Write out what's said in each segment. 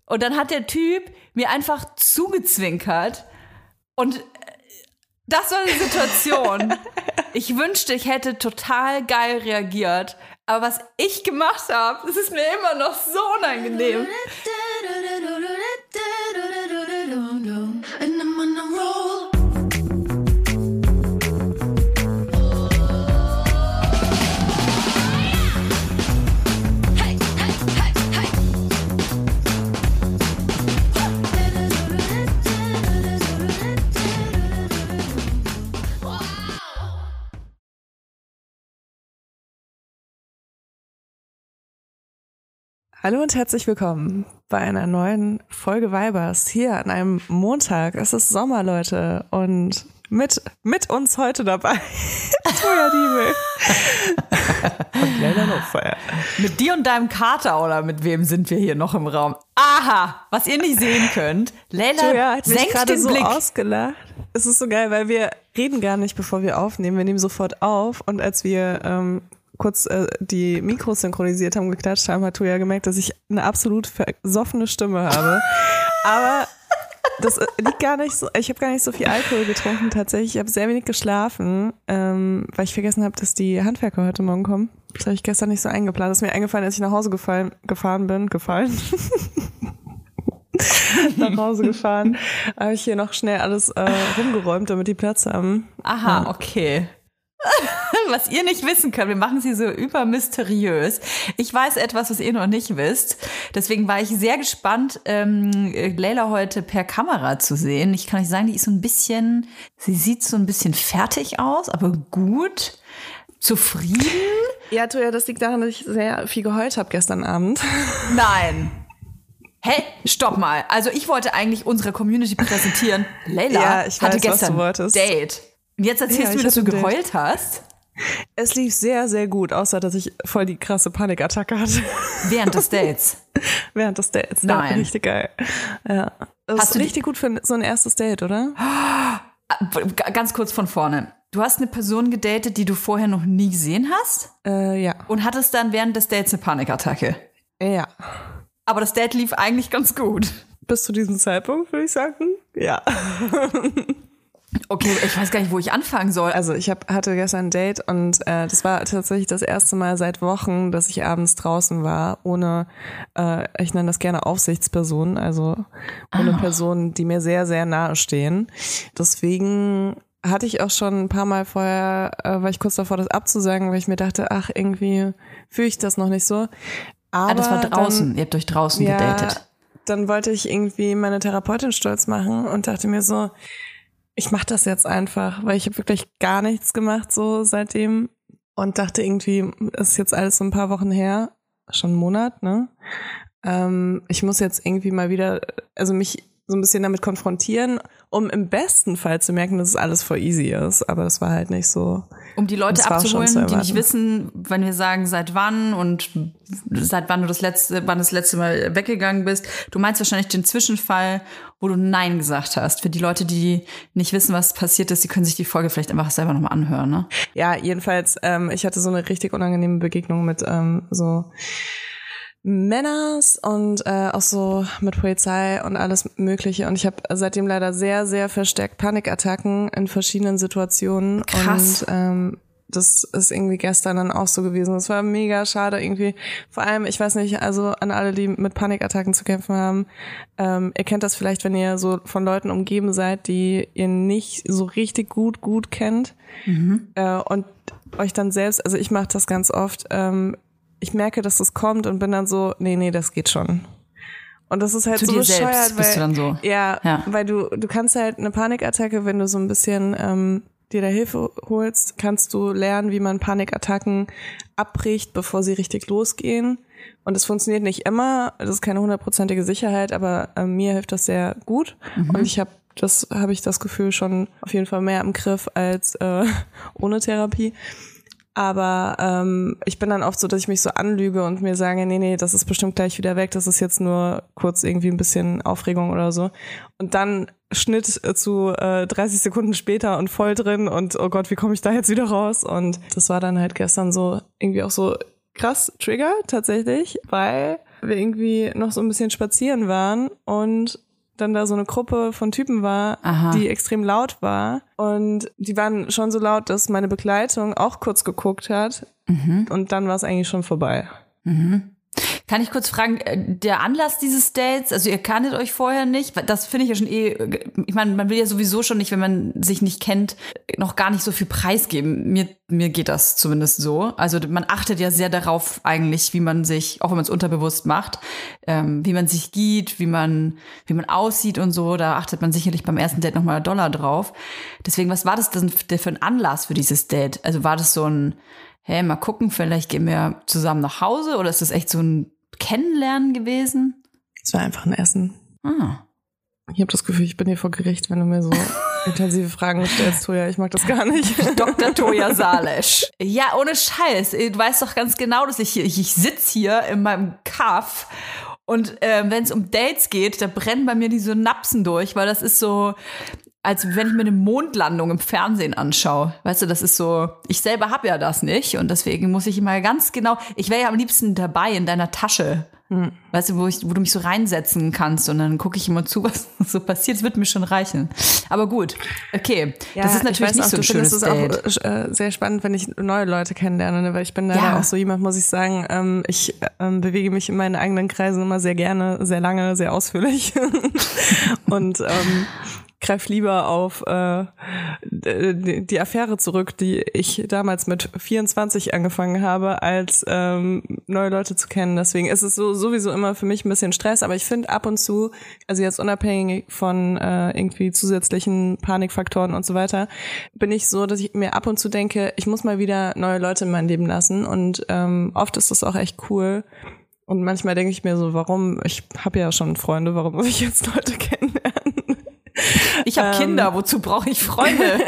Und dann hat der Typ mir einfach zugezwinkert. Und das war die Situation. Ich wünschte, ich hätte total geil reagiert. Aber was ich gemacht habe, das ist mir immer noch so unangenehm. Hallo und herzlich willkommen bei einer neuen Folge Weibers hier an einem Montag. Es ist Sommer, Leute, und mit uns heute dabei Toja Diebel und Leila Notfeuer. Mit dir und deinem Kater oder mit wem sind wir hier noch im Raum? Aha, was ihr nicht sehen könnt, Leila Toja hat mich senkt gerade den so Blick. ausgelacht. Es ist so geil, weil wir reden gar nicht, bevor wir aufnehmen. Wir nehmen sofort auf, und als wir kurz die Mikros synchronisiert haben, geklatscht haben, hat Toja gemerkt, dass ich eine absolut versoffene Stimme habe. Aber das liegt gar nicht so, ich habe gar nicht so viel Alkohol getrunken tatsächlich. Ich habe sehr wenig geschlafen, weil ich vergessen habe, dass die Handwerker heute Morgen kommen. Das habe ich gestern nicht so eingeplant. Das ist mir eingefallen, als ich nach Hause gefahren bin. Nach Hause gefahren, habe ich hier noch schnell alles rumgeräumt, damit die Platz haben. Aha, ja. Okay. Was ihr nicht wissen könnt, wir machen sie so übermysteriös. Ich weiß etwas, was ihr noch nicht wisst. Deswegen war ich sehr gespannt, Leila heute per Kamera zu sehen. Ich kann euch sagen, sie sieht so ein bisschen fertig aus, aber gut, zufrieden. Ja, Toja, das liegt daran, dass ich sehr viel geheult habe gestern Abend. Nein. Hä? Stopp mal. Also ich wollte eigentlich unsere Community präsentieren. Leila hatte gestern ein Date. Und jetzt erzählst du mir, dass du geheult hast? Es lief sehr, sehr gut, außer dass ich voll die krasse Panikattacke hatte. Während des Dates? Während des Dates. Nein. Ja, richtig geil. Ja. Das ist richtig gut für so ein erstes Date, oder? Ganz kurz von vorne. Du hast eine Person gedatet, die du vorher noch nie gesehen hast? Ja. Und hattest dann während des Dates eine Panikattacke? Ja. Aber das Date lief eigentlich ganz gut. Bis zu diesem Zeitpunkt, würde ich sagen. Ja. Okay, ich weiß gar nicht, wo ich anfangen soll. Also ich hatte gestern ein Date, und das war tatsächlich das erste Mal seit Wochen, dass ich abends draußen war, ohne, ich nenne das gerne Aufsichtspersonen, also ohne Personen, die mir sehr, sehr nahe stehen. Deswegen hatte ich auch schon ein paar Mal vorher, war ich kurz davor, das abzusagen, weil ich mir dachte, ach, irgendwie fühle ich das noch nicht so. Aber das war draußen, ihr habt euch draußen gedatet. Dann wollte ich irgendwie meine Therapeutin stolz machen und dachte mir so, ich mache das jetzt einfach, weil ich habe wirklich gar nichts gemacht so seitdem, und dachte irgendwie, ist jetzt alles so ein paar Wochen her, schon einen Monat, ne? Ich muss jetzt irgendwie mal wieder, also mich so ein bisschen damit konfrontieren, um im besten Fall zu merken, dass es alles voll easy ist. Aber das war halt nicht so. Um die Leute abzuholen, die nicht wissen, wenn wir sagen, seit wann und seit wann das letzte Mal weggegangen bist. Du meinst wahrscheinlich den Zwischenfall, wo du Nein gesagt hast. Für die Leute, die nicht wissen, was passiert ist, die können sich die Folge vielleicht einfach selber nochmal anhören, ne? Ja, jedenfalls, ich hatte so eine richtig unangenehme Begegnung mit so Männers und auch so mit Polizei und alles Mögliche, und ich habe seitdem leider sehr, sehr verstärkt Panikattacken in verschiedenen Situationen. Krass. Und das ist irgendwie gestern dann auch so gewesen. Das war mega schade irgendwie. Vor allem, ich weiß nicht, also an alle, die mit Panikattacken zu kämpfen haben, ihr kennt das vielleicht, wenn ihr so von Leuten umgeben seid, die ihr nicht so richtig gut kennt, und euch dann selbst, also ich mache das ganz oft, ich merke, dass das kommt und bin dann so, nee, das geht schon. Und das ist halt zu so dir bescheuert, selbst bist du dann so. Ja, weil du kannst halt eine Panikattacke, wenn du so ein bisschen dir da Hilfe holst, kannst du lernen, wie man Panikattacken abbricht, bevor sie richtig losgehen. Und es funktioniert nicht immer, das ist keine 100%ige Sicherheit, aber mir hilft das sehr gut. Und ich habe das Gefühl schon auf jeden Fall mehr im Griff als ohne Therapie. Aber ich bin dann oft so, dass ich mich so anlüge und mir sage, nee, das ist bestimmt gleich wieder weg, das ist jetzt nur kurz irgendwie ein bisschen Aufregung oder so. Und dann Schnitt zu 30 Sekunden später und voll drin und oh Gott, wie komme ich da jetzt wieder raus? Und das war dann halt gestern so irgendwie auch so krass Trigger tatsächlich, weil wir irgendwie noch so ein bisschen spazieren waren und dann da so eine Gruppe von Typen war, die extrem laut war. Und die waren schon so laut, dass meine Begleitung auch kurz geguckt hat. Und dann war es eigentlich schon vorbei. Kann ich kurz fragen, der Anlass dieses Dates, also ihr kanntet euch vorher nicht, das finde ich ja schon ich meine, man will ja sowieso schon nicht, wenn man sich nicht kennt, noch gar nicht so viel preisgeben. Mir geht das zumindest so. Also man achtet ja sehr darauf eigentlich, wie man sich, auch wenn man es unterbewusst macht, wie man sich gibt, wie man aussieht und so. Da achtet man sicherlich beim ersten Date nochmal $1 drauf. Deswegen, was war das denn für ein Anlass für dieses Date? Also war das so ein, hey, mal gucken, vielleicht gehen wir zusammen nach Hause, oder ist das echt so ein Kennenlernen gewesen? Es war einfach ein Essen. Ich habe das Gefühl, ich bin hier vor Gericht, wenn du mir so intensive Fragen stellst, Toja. Ich mag das gar nicht. Dr. Toja Salesch. Ja, ohne Scheiß. Du weißt doch ganz genau, dass ich sitze hier in meinem Kaff und wenn es um Dates geht, da brennen bei mir die Synapsen durch, weil das ist so, als wenn ich mir eine Mondlandung im Fernsehen anschaue. Weißt du, das ist so, ich selber habe ja das nicht und deswegen muss ich immer ganz genau, ich wäre ja am liebsten dabei in deiner Tasche. Weißt du, wo du mich so reinsetzen kannst und dann gucke ich immer zu, was so passiert. Es wird mir schon reichen. Aber gut, okay. Ja, das ist natürlich nicht auch, so ein schönes Date. Das ist auch sehr spannend, wenn ich neue Leute kennenlerne, ne? Weil ich bin da auch so jemand, muss ich sagen, ich bewege mich in meinen eigenen Kreisen immer sehr gerne, sehr lange, sehr ausführlich und greif lieber auf die Affäre zurück, die ich damals mit 24 angefangen habe, als neue Leute zu kennen. Deswegen ist es sowieso immer für mich ein bisschen Stress, aber ich finde ab und zu, also jetzt unabhängig von irgendwie zusätzlichen Panikfaktoren und so weiter, bin ich so, dass ich mir ab und zu denke, ich muss mal wieder neue Leute in mein Leben lassen und oft ist das auch echt cool. Und manchmal denke ich mir so, warum, ich habe ja schon Freunde, warum muss ich jetzt Leute kennenlernen? Ich habe Kinder, wozu brauche ich Freunde?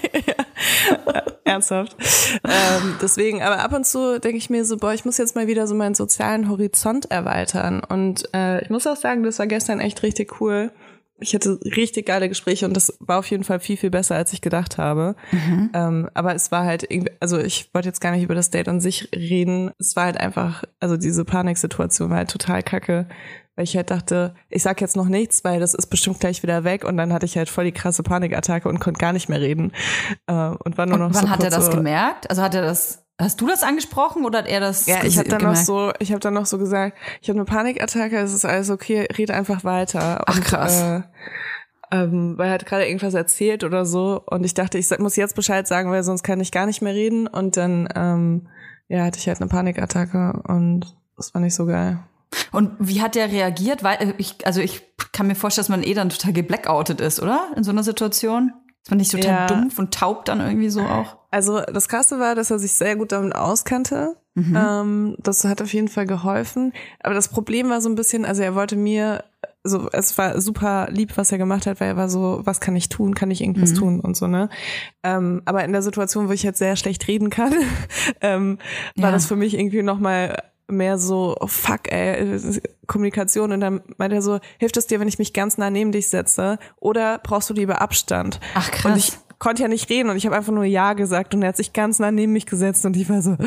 Ernsthaft. Deswegen, aber ab und zu denke ich mir so, ich muss jetzt mal wieder so meinen sozialen Horizont erweitern. Und ich muss auch sagen, das war gestern echt richtig cool. Ich hatte richtig geile Gespräche und das war auf jeden Fall viel, viel besser, als ich gedacht habe. Aber es war halt irgendwie, also ich wollte jetzt gar nicht über das Date an sich reden. Es war halt einfach, also diese Paniksituation war halt total kacke. Weil ich halt dachte, ich sag jetzt noch nichts, weil das ist bestimmt gleich wieder weg. Und dann hatte ich halt voll die krasse Panikattacke und konnte gar nicht mehr reden. Und war nur noch wann so hat er das so gemerkt? Also hast du das angesprochen oder hat er das gemerkt? Ja, ich habe dann noch so gesagt, ich habe eine Panikattacke, es ist alles okay, rede einfach weiter. Ach, krass. Weil er hat gerade irgendwas erzählt oder so. Und ich dachte, ich muss jetzt Bescheid sagen, weil sonst kann ich gar nicht mehr reden. Und dann hatte ich halt eine Panikattacke und das war nicht so geil. Und wie hat der reagiert? Weil ich kann mir vorstellen, dass man dann total geblackoutet ist, oder? In so einer Situation? Ist man nicht total dumpf und taub dann irgendwie so auch? Also das Krasse war, dass er sich sehr gut damit auskannte. Das hat auf jeden Fall geholfen. Aber das Problem war so ein bisschen, also er wollte mir, so, es war super lieb, was er gemacht hat, weil er war so, was kann ich tun? Kann ich irgendwas tun? Und so, ne? Aber in der Situation, wo ich jetzt sehr schlecht reden kann, war das für mich irgendwie nochmal mehr so, oh fuck, ey, Kommunikation. Und dann meinte er so, hilft es dir, wenn ich mich ganz nah neben dich setze? Oder brauchst du lieber Abstand? Ach, krass. Und ich konnte ja nicht reden und ich habe einfach nur Ja gesagt und er hat sich ganz nah neben mich gesetzt und ich war so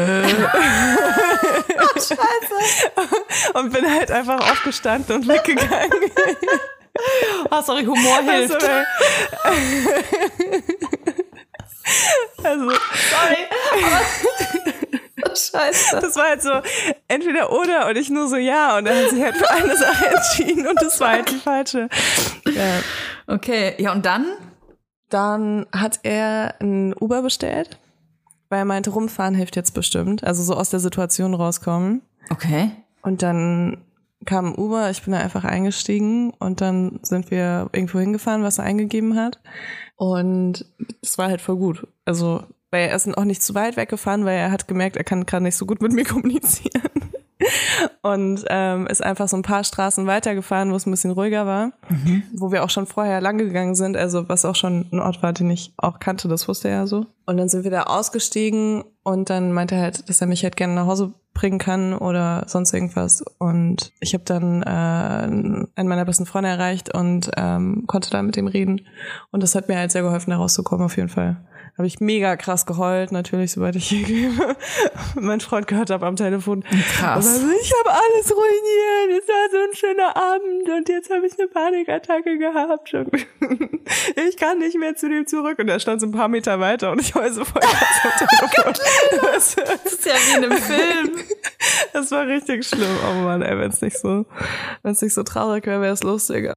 oh, Scheiße. Und bin halt einfach aufgestanden und weggegangen. Oh, sorry, Humor hilft. Also sorry. Scheiße. Das war halt so entweder oder und ich nur so ja und er hat sich halt für eine Sache entschieden und das war halt die falsche. Ja. Okay, ja und dann? Dann hat er ein Uber bestellt, weil er meinte, rumfahren hilft jetzt bestimmt, also so aus der Situation rauskommen. Okay. Und dann kam ein Uber, ich bin da einfach eingestiegen und dann sind wir irgendwo hingefahren, was er eingegeben hat und es war halt voll gut. Also weil er ist auch nicht zu weit weggefahren, weil er hat gemerkt, er kann gerade nicht so gut mit mir kommunizieren. Und ist einfach so ein paar Straßen weitergefahren, wo es ein bisschen ruhiger war, wo wir auch schon vorher lang gegangen sind, also was auch schon ein Ort war, den ich auch kannte, das wusste er ja so. Und dann sind wir da ausgestiegen und dann meinte er halt, dass er mich halt gerne nach Hause bringen kann oder sonst irgendwas. Und ich habe dann einen meiner besten Freunde erreicht und konnte dann mit ihm reden. Und das hat mir halt sehr geholfen, da rauszukommen auf jeden Fall. Habe ich mega krass geheult, natürlich, sobald ich meinen Freund gehört habe am Telefon. Krass. Also, ich habe alles ruiniert, es war so ein schöner Abend und jetzt habe ich eine Panikattacke gehabt. Ich kann nicht mehr zu dem zurück. Und er stand so ein paar Meter weiter und ich heule so voll krass am Telefon. Das ist ja wie in einem Film. Das war richtig schlimm. Oh Mann, ey, wenn es nicht so traurig wäre, wäre es lustiger.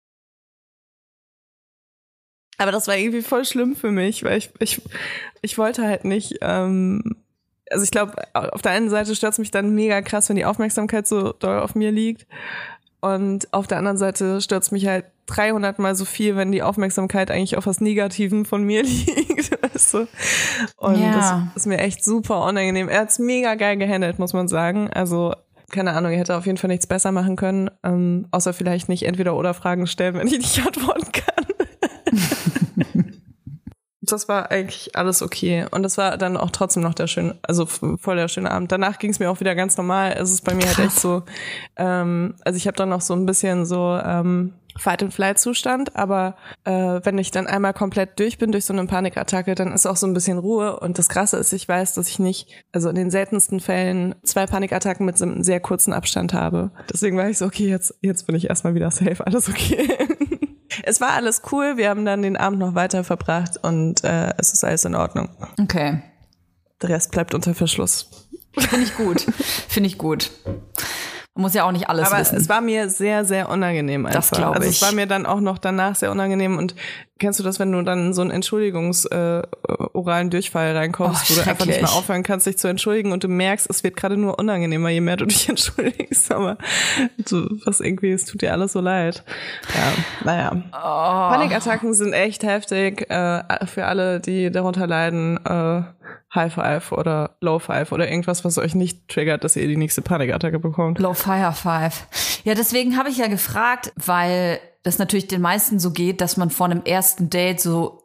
Aber das war irgendwie voll schlimm für mich, weil ich wollte halt nicht, also ich glaube, auf der einen Seite stört es mich dann mega krass, wenn die Aufmerksamkeit so doll auf mir liegt. Und auf der anderen Seite stört es mich halt 300 Mal so viel, wenn die Aufmerksamkeit eigentlich auf was Negativen von mir liegt. Weißt du? Und das ist mir echt super unangenehm. Er hat's mega geil gehandelt, muss man sagen. Also keine Ahnung, er hätte auf jeden Fall nichts besser machen können, außer vielleicht nicht Entweder-oder-Fragen stellen, wenn ich nicht antworten kann. Das war eigentlich alles okay. Und das war dann auch trotzdem noch voll der schöne Abend. Danach ging es mir auch wieder ganz normal. Es ist bei mir halt echt so, also ich habe dann noch so ein bisschen so Fight-and-Flight-Zustand, aber wenn ich dann einmal komplett durch bin durch so eine Panikattacke, dann ist auch so ein bisschen Ruhe. Und das Krasse ist, ich weiß, dass ich nicht, also in den seltensten Fällen 2 Panikattacken mit so einem sehr kurzen Abstand habe. Deswegen war ich so, okay, jetzt bin ich erstmal wieder safe, alles okay. Es war alles cool, wir haben dann den Abend noch weiter verbracht und es ist alles in Ordnung. Okay. Der Rest bleibt unter Verschluss. Finde ich gut. Man muss ja auch nicht alles wissen. Aber es war mir sehr, sehr unangenehm einfach. Das glaube ich. Also es war mir dann auch noch danach sehr unangenehm. Und kennst du das, wenn du dann in so einen oralen Durchfall reinkommst, wo du einfach nicht mehr aufhören kannst, dich zu entschuldigen und du merkst, es wird gerade nur unangenehmer, je mehr du dich entschuldigst. Aber es tut dir alles so leid. Ja, naja. Oh. Panikattacken sind echt heftig. Für alle, die darunter leiden, High Five oder Low Five oder irgendwas, was euch nicht triggert, dass ihr die nächste Panikattacke bekommt. Low Fire Five. Ja, deswegen habe ich ja gefragt, weil das natürlich den meisten so geht, dass man vor einem ersten Date so,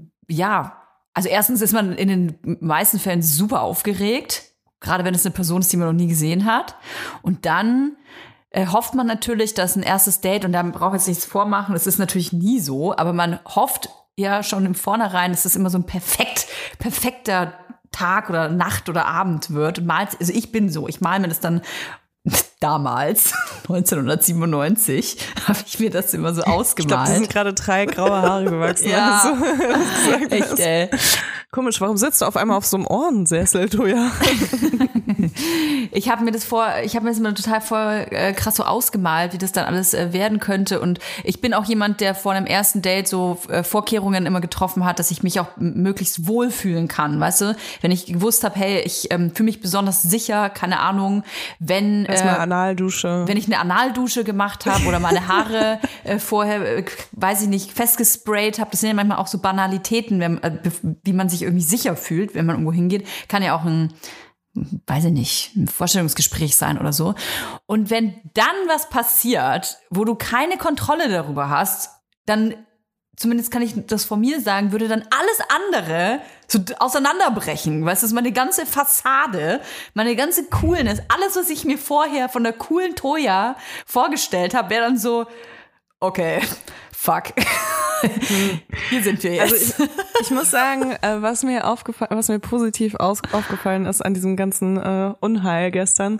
also erstens ist man in den meisten Fällen super aufgeregt, gerade wenn es eine Person ist, die man noch nie gesehen hat. Und dann hofft man natürlich, dass ein erstes Date, und da braucht man jetzt nichts vormachen, das ist natürlich nie so, aber man hofft ja schon im Vornherein, dass das immer so ein perfekter Tag oder Nacht oder Abend wird. Also ich bin so, ich male mir das dann damals, 1997, habe ich mir das immer so ausgemalt. Ich glaube, da sind gerade 3 graue Haare gewachsen. Ja, also, echt, ey. Komisch, warum sitzt du auf einmal auf so einem Ohrensessel, du ja? Ich habe mir das immer total voll krass so ausgemalt, wie das dann alles werden könnte. Und ich bin auch jemand, der vor einem ersten Date so Vorkehrungen immer getroffen hat, dass ich mich auch möglichst wohlfühlen kann, weißt du? Wenn ich gewusst habe, hey, ich fühle mich besonders sicher, keine Ahnung, wenn erstmal Analdusche. Wenn ich eine Analdusche gemacht habe oder meine Haare vorher, weiß ich nicht, festgesprayt habe. Das sind ja manchmal auch so Banalitäten, wie man sich irgendwie sicher fühlt, wenn man irgendwo hingeht. Kann ja auch ein Vorstellungsgespräch sein oder so. Und wenn dann was passiert, wo du keine Kontrolle darüber hast, dann, zumindest kann ich das von mir sagen, würde dann alles andere so auseinanderbrechen. Weißt du, meine ganze Fassade, meine ganze Coolness, alles, was ich mir vorher von der coolen Toya vorgestellt habe, wäre dann so, okay, fuck. Hier sind wir jetzt. Also ich muss sagen, was mir positiv aufgefallen ist an diesem ganzen Unheil gestern,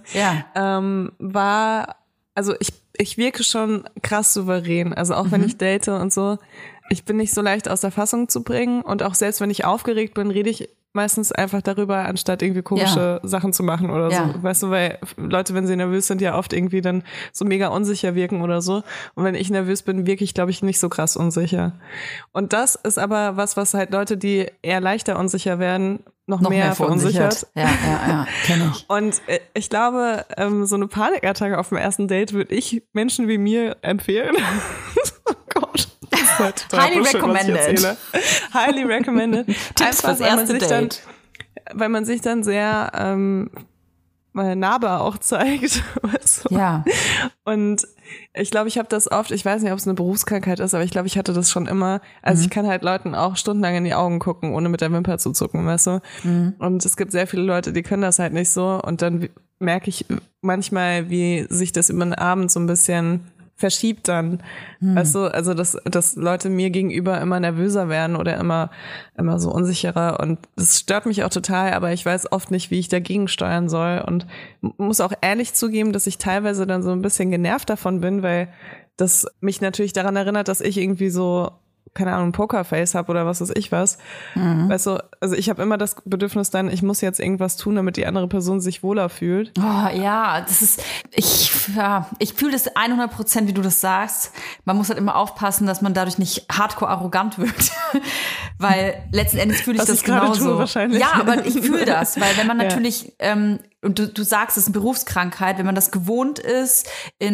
war, also ich wirke schon krass souverän. Also auch wenn ich date und so, ich bin nicht so leicht aus der Fassung zu bringen. Und auch selbst wenn ich aufgeregt bin, rede ich meistens einfach darüber, anstatt irgendwie komische Sachen zu machen oder so. Weißt du, weil Leute, wenn sie nervös sind, ja oft irgendwie dann so mega unsicher wirken oder so. Und wenn ich nervös bin, wirke ich, glaube ich, nicht so krass unsicher. Und das ist aber was halt Leute, die eher leichter unsicher werden, noch mehr verunsichert. Ja, kenn ich. Und ich glaube, so eine Panikattacke auf dem ersten Date würde ich Menschen wie mir empfehlen. Oh Gott. Highly recommended. Highly recommended. Tipps fürs erste Date. Weil man sich dann sehr meine Narbe auch zeigt. Weißt du? Ja. Und ich glaube, ich habe das oft, ich weiß nicht, ob es eine Berufskrankheit ist, aber ich glaube, ich hatte das schon immer. Also ich kann halt Leuten auch stundenlang in die Augen gucken, ohne mit der Wimper zu zucken, weißt du? Und es gibt sehr viele Leute, die können das halt nicht so. Und dann merke ich manchmal, wie sich das über den Abend so ein bisschen verschiebt dann. Weißt du, also dass Leute mir gegenüber immer nervöser werden oder immer so unsicherer, und das stört mich auch total, aber ich weiß oft nicht, wie ich dagegen steuern soll, und muss auch ehrlich zugeben, dass ich teilweise dann so ein bisschen genervt davon bin, weil das mich natürlich daran erinnert, dass ich irgendwie so, keine Ahnung, Pokerface habe oder was weiß ich was. Weißt du, also ich habe immer das Bedürfnis dann, ich muss jetzt irgendwas tun, damit die andere Person sich wohler fühlt. Oh, ja, das ist, ich fühle das 100%, wie du das sagst. Man muss halt immer aufpassen, dass man dadurch nicht hardcore arrogant wird. Weil letzten Endes fühle ich was das ich gerade genauso. tue, wahrscheinlich. Ja, aber ich fühle das, weil wenn man natürlich, und du sagst, es ist eine Berufskrankheit, wenn man das gewohnt ist,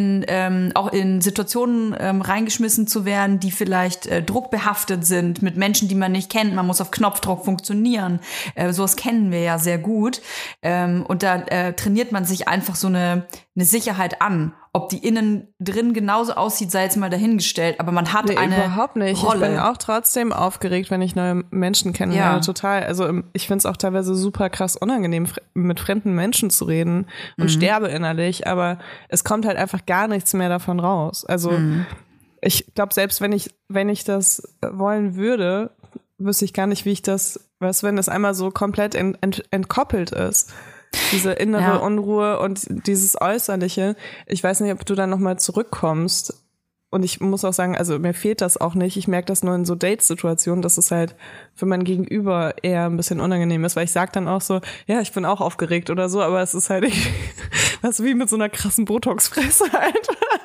auch in Situationen reingeschmissen zu werden, die vielleicht druckbehaftet sind, mit Menschen, die man nicht kennt, man muss auf Knopfdruck funktionieren. Sowas kennen wir ja sehr gut. Und da trainiert man sich einfach so eine Sicherheit an. Ob die innen drin genauso aussieht, sei jetzt mal dahingestellt, aber man hat eine überhaupt nicht. Rolle. Ich bin auch trotzdem aufgeregt, wenn ich neue Menschen kennenlerne, total. Also ich finde es auch teilweise super krass unangenehm, mit fremden Menschen zu reden und sterbe innerlich, aber es kommt halt einfach gar nichts mehr davon raus. Also ich glaube, selbst wenn ich das wollen würde, wüsste ich gar nicht, wie ich das, wenn das einmal so komplett entkoppelt ist. Diese innere Unruhe und dieses Äußerliche. Ich weiß nicht, ob du dann nochmal zurückkommst. Und ich muss auch sagen, also mir fehlt das auch nicht. Ich merke das nur in so Date-Situationen, dass es halt für mein Gegenüber eher ein bisschen unangenehm ist, weil ich sage dann auch so, ja, ich bin auch aufgeregt oder so, aber es ist halt was wie mit so einer krassen Botox-Fresse halt.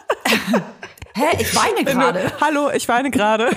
Hä, ich weine gerade. Hallo, ich weine gerade.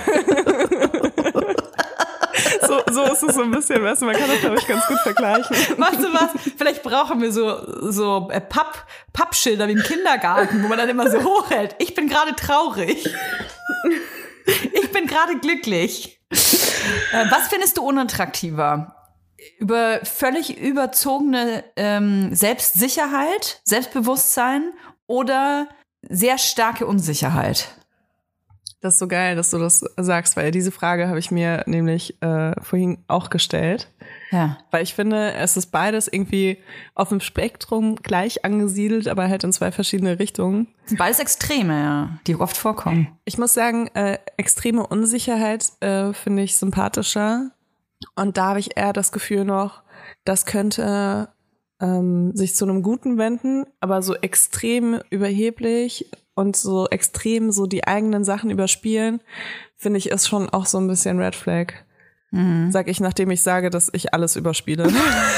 So ist es so ein bisschen, weißt du, man kann das, glaube ich, ganz gut vergleichen. Weißt du was? Vielleicht brauchen wir so Pappschilder wie im Kindergarten, wo man dann immer so hochhält. Ich bin gerade traurig. Ich bin gerade glücklich. Was findest du unattraktiver? Über völlig überzogene Selbstsicherheit, Selbstbewusstsein oder sehr starke Unsicherheit? Das ist so geil, dass du das sagst, weil diese Frage habe ich mir nämlich vorhin auch gestellt. Ja. Weil ich finde, es ist beides irgendwie auf dem Spektrum gleich angesiedelt, aber halt in zwei verschiedene Richtungen. Beides Extreme, ja, die oft vorkommen. Ich muss sagen, extreme Unsicherheit finde ich sympathischer. Und da habe ich eher das Gefühl noch, das könnte sich zu einem Guten wenden, aber so extrem überheblich und so extrem so die eigenen Sachen überspielen, finde ich, ist schon auch so ein bisschen Red Flag. Sag ich, nachdem ich sage, dass ich alles überspiele.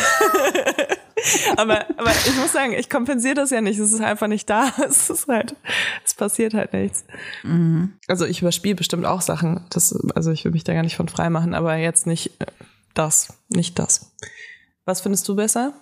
aber ich muss sagen, ich kompensiere das ja nicht. Es ist einfach nicht da. Es passiert halt nichts. Also ich überspiele bestimmt auch Sachen. Also ich will mich da gar nicht von frei machen, aber jetzt nicht das. Was findest du besser?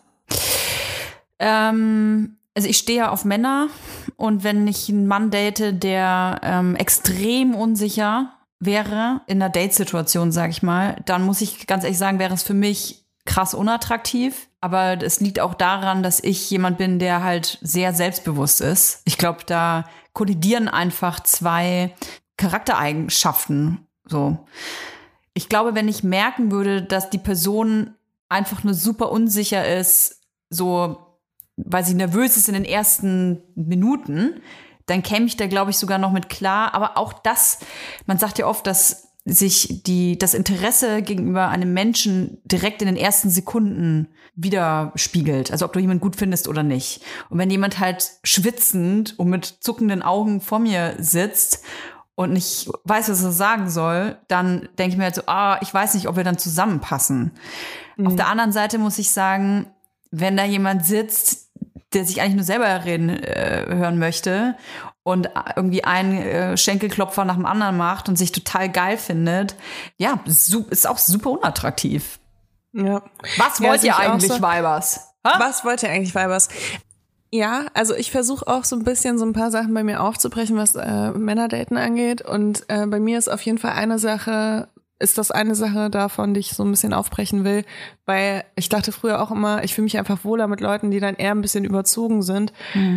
Also ich stehe ja auf Männer, und wenn ich einen Mann date, der extrem unsicher wäre in einer Date-Situation, sag ich mal, dann muss ich ganz ehrlich sagen, wäre es für mich krass unattraktiv. Aber es liegt auch daran, dass ich jemand bin, der halt sehr selbstbewusst ist. Ich glaube, da kollidieren einfach zwei Charaktereigenschaften. So. Ich glaube, wenn ich merken würde, dass die Person einfach nur super unsicher ist, so weil sie nervös ist in den ersten Minuten, dann käme ich da, glaube ich, sogar noch mit klar. Aber auch das, man sagt ja oft, dass sich das Interesse gegenüber einem Menschen direkt in den ersten Sekunden widerspiegelt. Also ob du jemanden gut findest oder nicht. Und wenn jemand halt schwitzend und mit zuckenden Augen vor mir sitzt und nicht weiß, was er sagen soll, dann denke ich mir halt so, ich weiß nicht, ob wir dann zusammenpassen. Auf der anderen Seite muss ich sagen, wenn da jemand sitzt, der sich eigentlich nur selber reden hören möchte und irgendwie einen Schenkelklopfer nach dem anderen macht und sich total geil findet, ja, ist auch super unattraktiv. Ja. Was wollt ihr eigentlich, Weibers? Was wollt ihr eigentlich, Weibers? Ja, also ich versuche auch so ein bisschen so ein paar Sachen bei mir aufzubrechen, was Männerdaten angeht. Und bei mir ist auf jeden Fall eine Sache ist das eine Sache davon, die ich so ein bisschen aufbrechen will, weil ich dachte früher auch immer, ich fühle mich einfach wohler mit Leuten, die dann eher ein bisschen überzogen sind.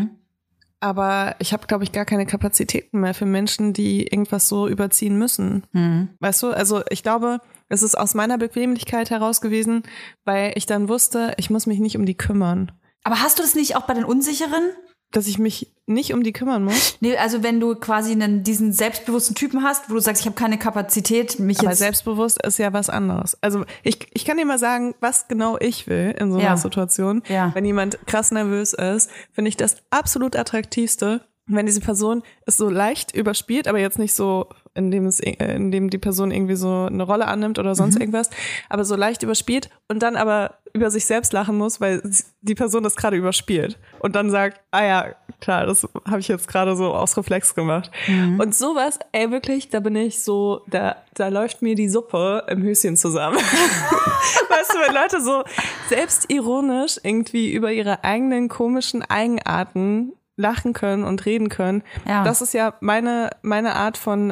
Aber ich habe, glaube ich, gar keine Kapazitäten mehr für Menschen, die irgendwas so überziehen müssen. Weißt du, also ich glaube, es ist aus meiner Bequemlichkeit heraus gewesen, weil ich dann wusste, ich muss mich nicht um die kümmern. Aber hast du das nicht auch bei den Unsicheren? Dass ich mich nicht um die kümmern muss? Nee, also wenn du quasi diesen selbstbewussten Typen hast, wo du sagst, ich habe keine Kapazität, mich Aber jetzt... selbstbewusst ist ja was anderes. Also ich kann dir mal sagen, was genau ich will in so einer Situation. Ja. Wenn jemand krass nervös ist, finde ich das absolut attraktivste, wenn diese Person es so leicht überspielt, aber jetzt nicht so, indem die Person irgendwie so eine Rolle annimmt oder sonst irgendwas, aber so leicht überspielt und dann aber über sich selbst lachen muss, weil die Person das gerade überspielt und dann sagt, ah ja, klar, das habe ich jetzt gerade so aus Reflex gemacht. Und sowas, ey, wirklich, da bin ich so, da läuft mir die Suppe im Höschen zusammen. Weißt du, wenn Leute so selbstironisch irgendwie über ihre eigenen komischen Eigenarten lachen können und reden können. Ja. Das ist ja meine Art von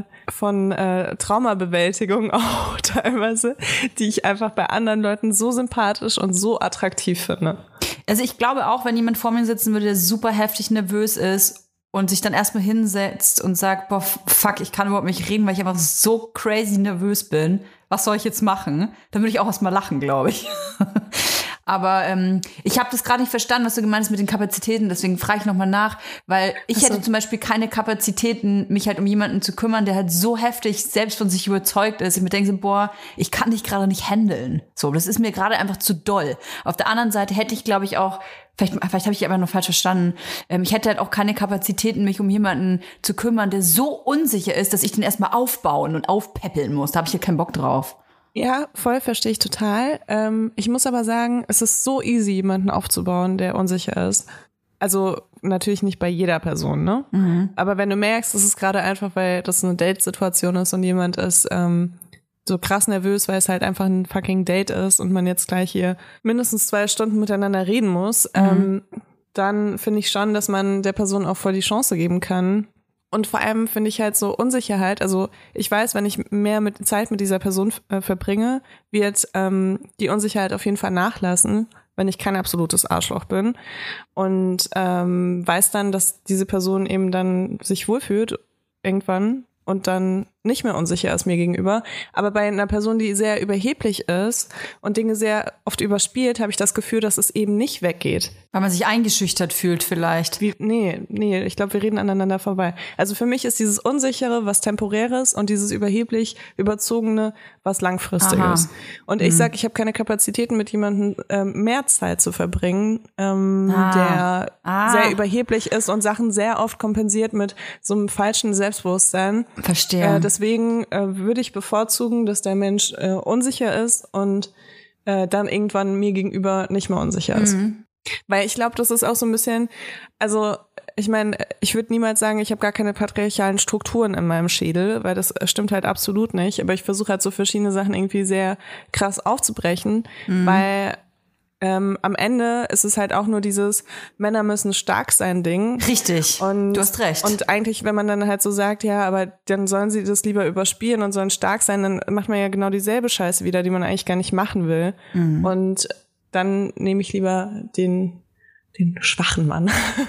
Traumabewältigung auch teilweise, die ich einfach bei anderen Leuten so sympathisch und so attraktiv finde. Also ich glaube auch, wenn jemand vor mir sitzen würde, der super heftig nervös ist und sich dann erstmal hinsetzt und sagt, boah, fuck, ich kann überhaupt nicht reden, weil ich einfach so crazy nervös bin. Was soll ich jetzt machen? Dann würde ich auch erstmal lachen, glaube ich. Aber ich habe das gerade nicht verstanden, was du gemeint hast mit den Kapazitäten. Deswegen frage ich nochmal nach, weil ich hätte zum Beispiel keine Kapazitäten, mich halt um jemanden zu kümmern, der halt so heftig selbst von sich überzeugt ist. Ich mir denke so, boah, ich kann dich gerade nicht handeln. So, das ist mir gerade einfach zu doll. Auf der anderen Seite hätte ich, glaube ich, auch, vielleicht habe ich aber noch falsch verstanden, ich hätte halt auch keine Kapazitäten, mich um jemanden zu kümmern, der so unsicher ist, dass ich den erstmal aufbauen und aufpäppeln muss. Da habe ich ja keinen Bock drauf. Ja, voll, verstehe ich total. Ich muss aber sagen, es ist so easy, jemanden aufzubauen, der unsicher ist. Also natürlich nicht bei jeder Person, ne? Aber wenn du merkst, es ist gerade einfach, weil das eine Date-Situation ist und jemand ist so krass nervös, weil es halt einfach ein fucking Date ist und man jetzt gleich hier mindestens 2 Stunden miteinander reden muss, dann finde ich schon, dass man der Person auch voll die Chance geben kann. Und vor allem finde ich halt so Unsicherheit, also ich weiß, wenn ich mehr Zeit mit dieser Person verbringe, wird die Unsicherheit auf jeden Fall nachlassen, wenn ich kein absolutes Arschloch bin. Und weiß dann, dass diese Person eben dann sich wohlfühlt irgendwann und dann nicht mehr unsicher ist mir gegenüber. Aber bei einer Person, die sehr überheblich ist und Dinge sehr oft überspielt, habe ich das Gefühl, dass es eben nicht weggeht. Weil man sich eingeschüchtert fühlt vielleicht. Nee, ich glaube, wir reden aneinander vorbei. Also für mich ist dieses Unsichere was Temporäres und dieses überheblich Überzogene was Langfristiges. Und ich sage, ich habe keine Kapazitäten, mit jemandem mehr Zeit zu verbringen, der sehr überheblich ist und Sachen sehr oft kompensiert mit so einem falschen Selbstbewusstsein. Verstehe. Deswegen würde ich bevorzugen, dass der Mensch unsicher ist und dann irgendwann mir gegenüber nicht mehr unsicher ist. Weil ich glaube, das ist auch so ein bisschen, also ich meine, ich würde niemals sagen, ich habe gar keine patriarchalen Strukturen in meinem Schädel, weil das stimmt halt absolut nicht. Aber ich versuche halt so verschiedene Sachen irgendwie sehr krass aufzubrechen, weil am Ende ist es halt auch nur dieses Männer müssen stark sein Ding. Richtig, und, du hast recht. Und eigentlich, wenn man dann halt so sagt, ja, aber dann sollen sie das lieber überspielen und sollen stark sein, dann macht man ja genau dieselbe Scheiße wieder, die man eigentlich gar nicht machen will. Und dann nehme ich lieber den schwachen Mann.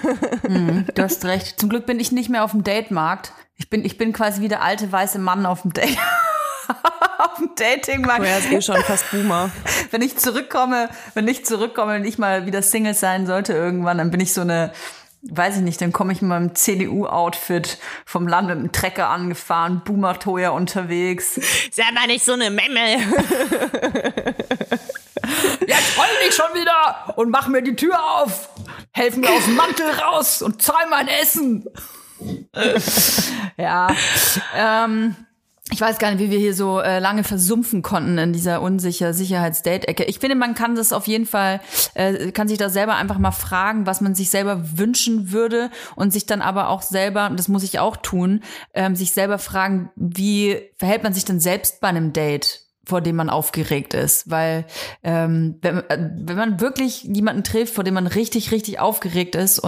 Du hast recht. Zum Glück bin ich nicht mehr auf dem Datemarkt. Ich bin quasi wie der alte weiße Mann auf dem Date. Auf dem Datingmarkt. Oh ja, ist eh schon fast Boomer. Wenn ich zurückkomme und ich mal wieder Single sein sollte irgendwann, dann bin ich so eine, weiß ich nicht, dann komme ich in meinem CDU-Outfit vom Land mit dem Trecker angefahren, Boomer-Toya unterwegs. Sei mal nicht so eine Memme. Jetzt heul dich schon wieder und mach mir die Tür auf. Helf mir aus dem Mantel raus und zahl mein Essen. Ja, ich weiß gar nicht, wie wir hier so lange versumpfen konnten in dieser Sicherheits-Date-Ecke. Ich finde, man kann das auf jeden Fall, kann sich da selber einfach mal fragen, was man sich selber wünschen würde und sich dann aber auch selber, und das muss ich auch tun, sich selber fragen, wie verhält man sich denn selbst bei einem Date, vor dem man aufgeregt ist, weil wenn man wirklich jemanden trifft, vor dem man richtig, richtig aufgeregt ist und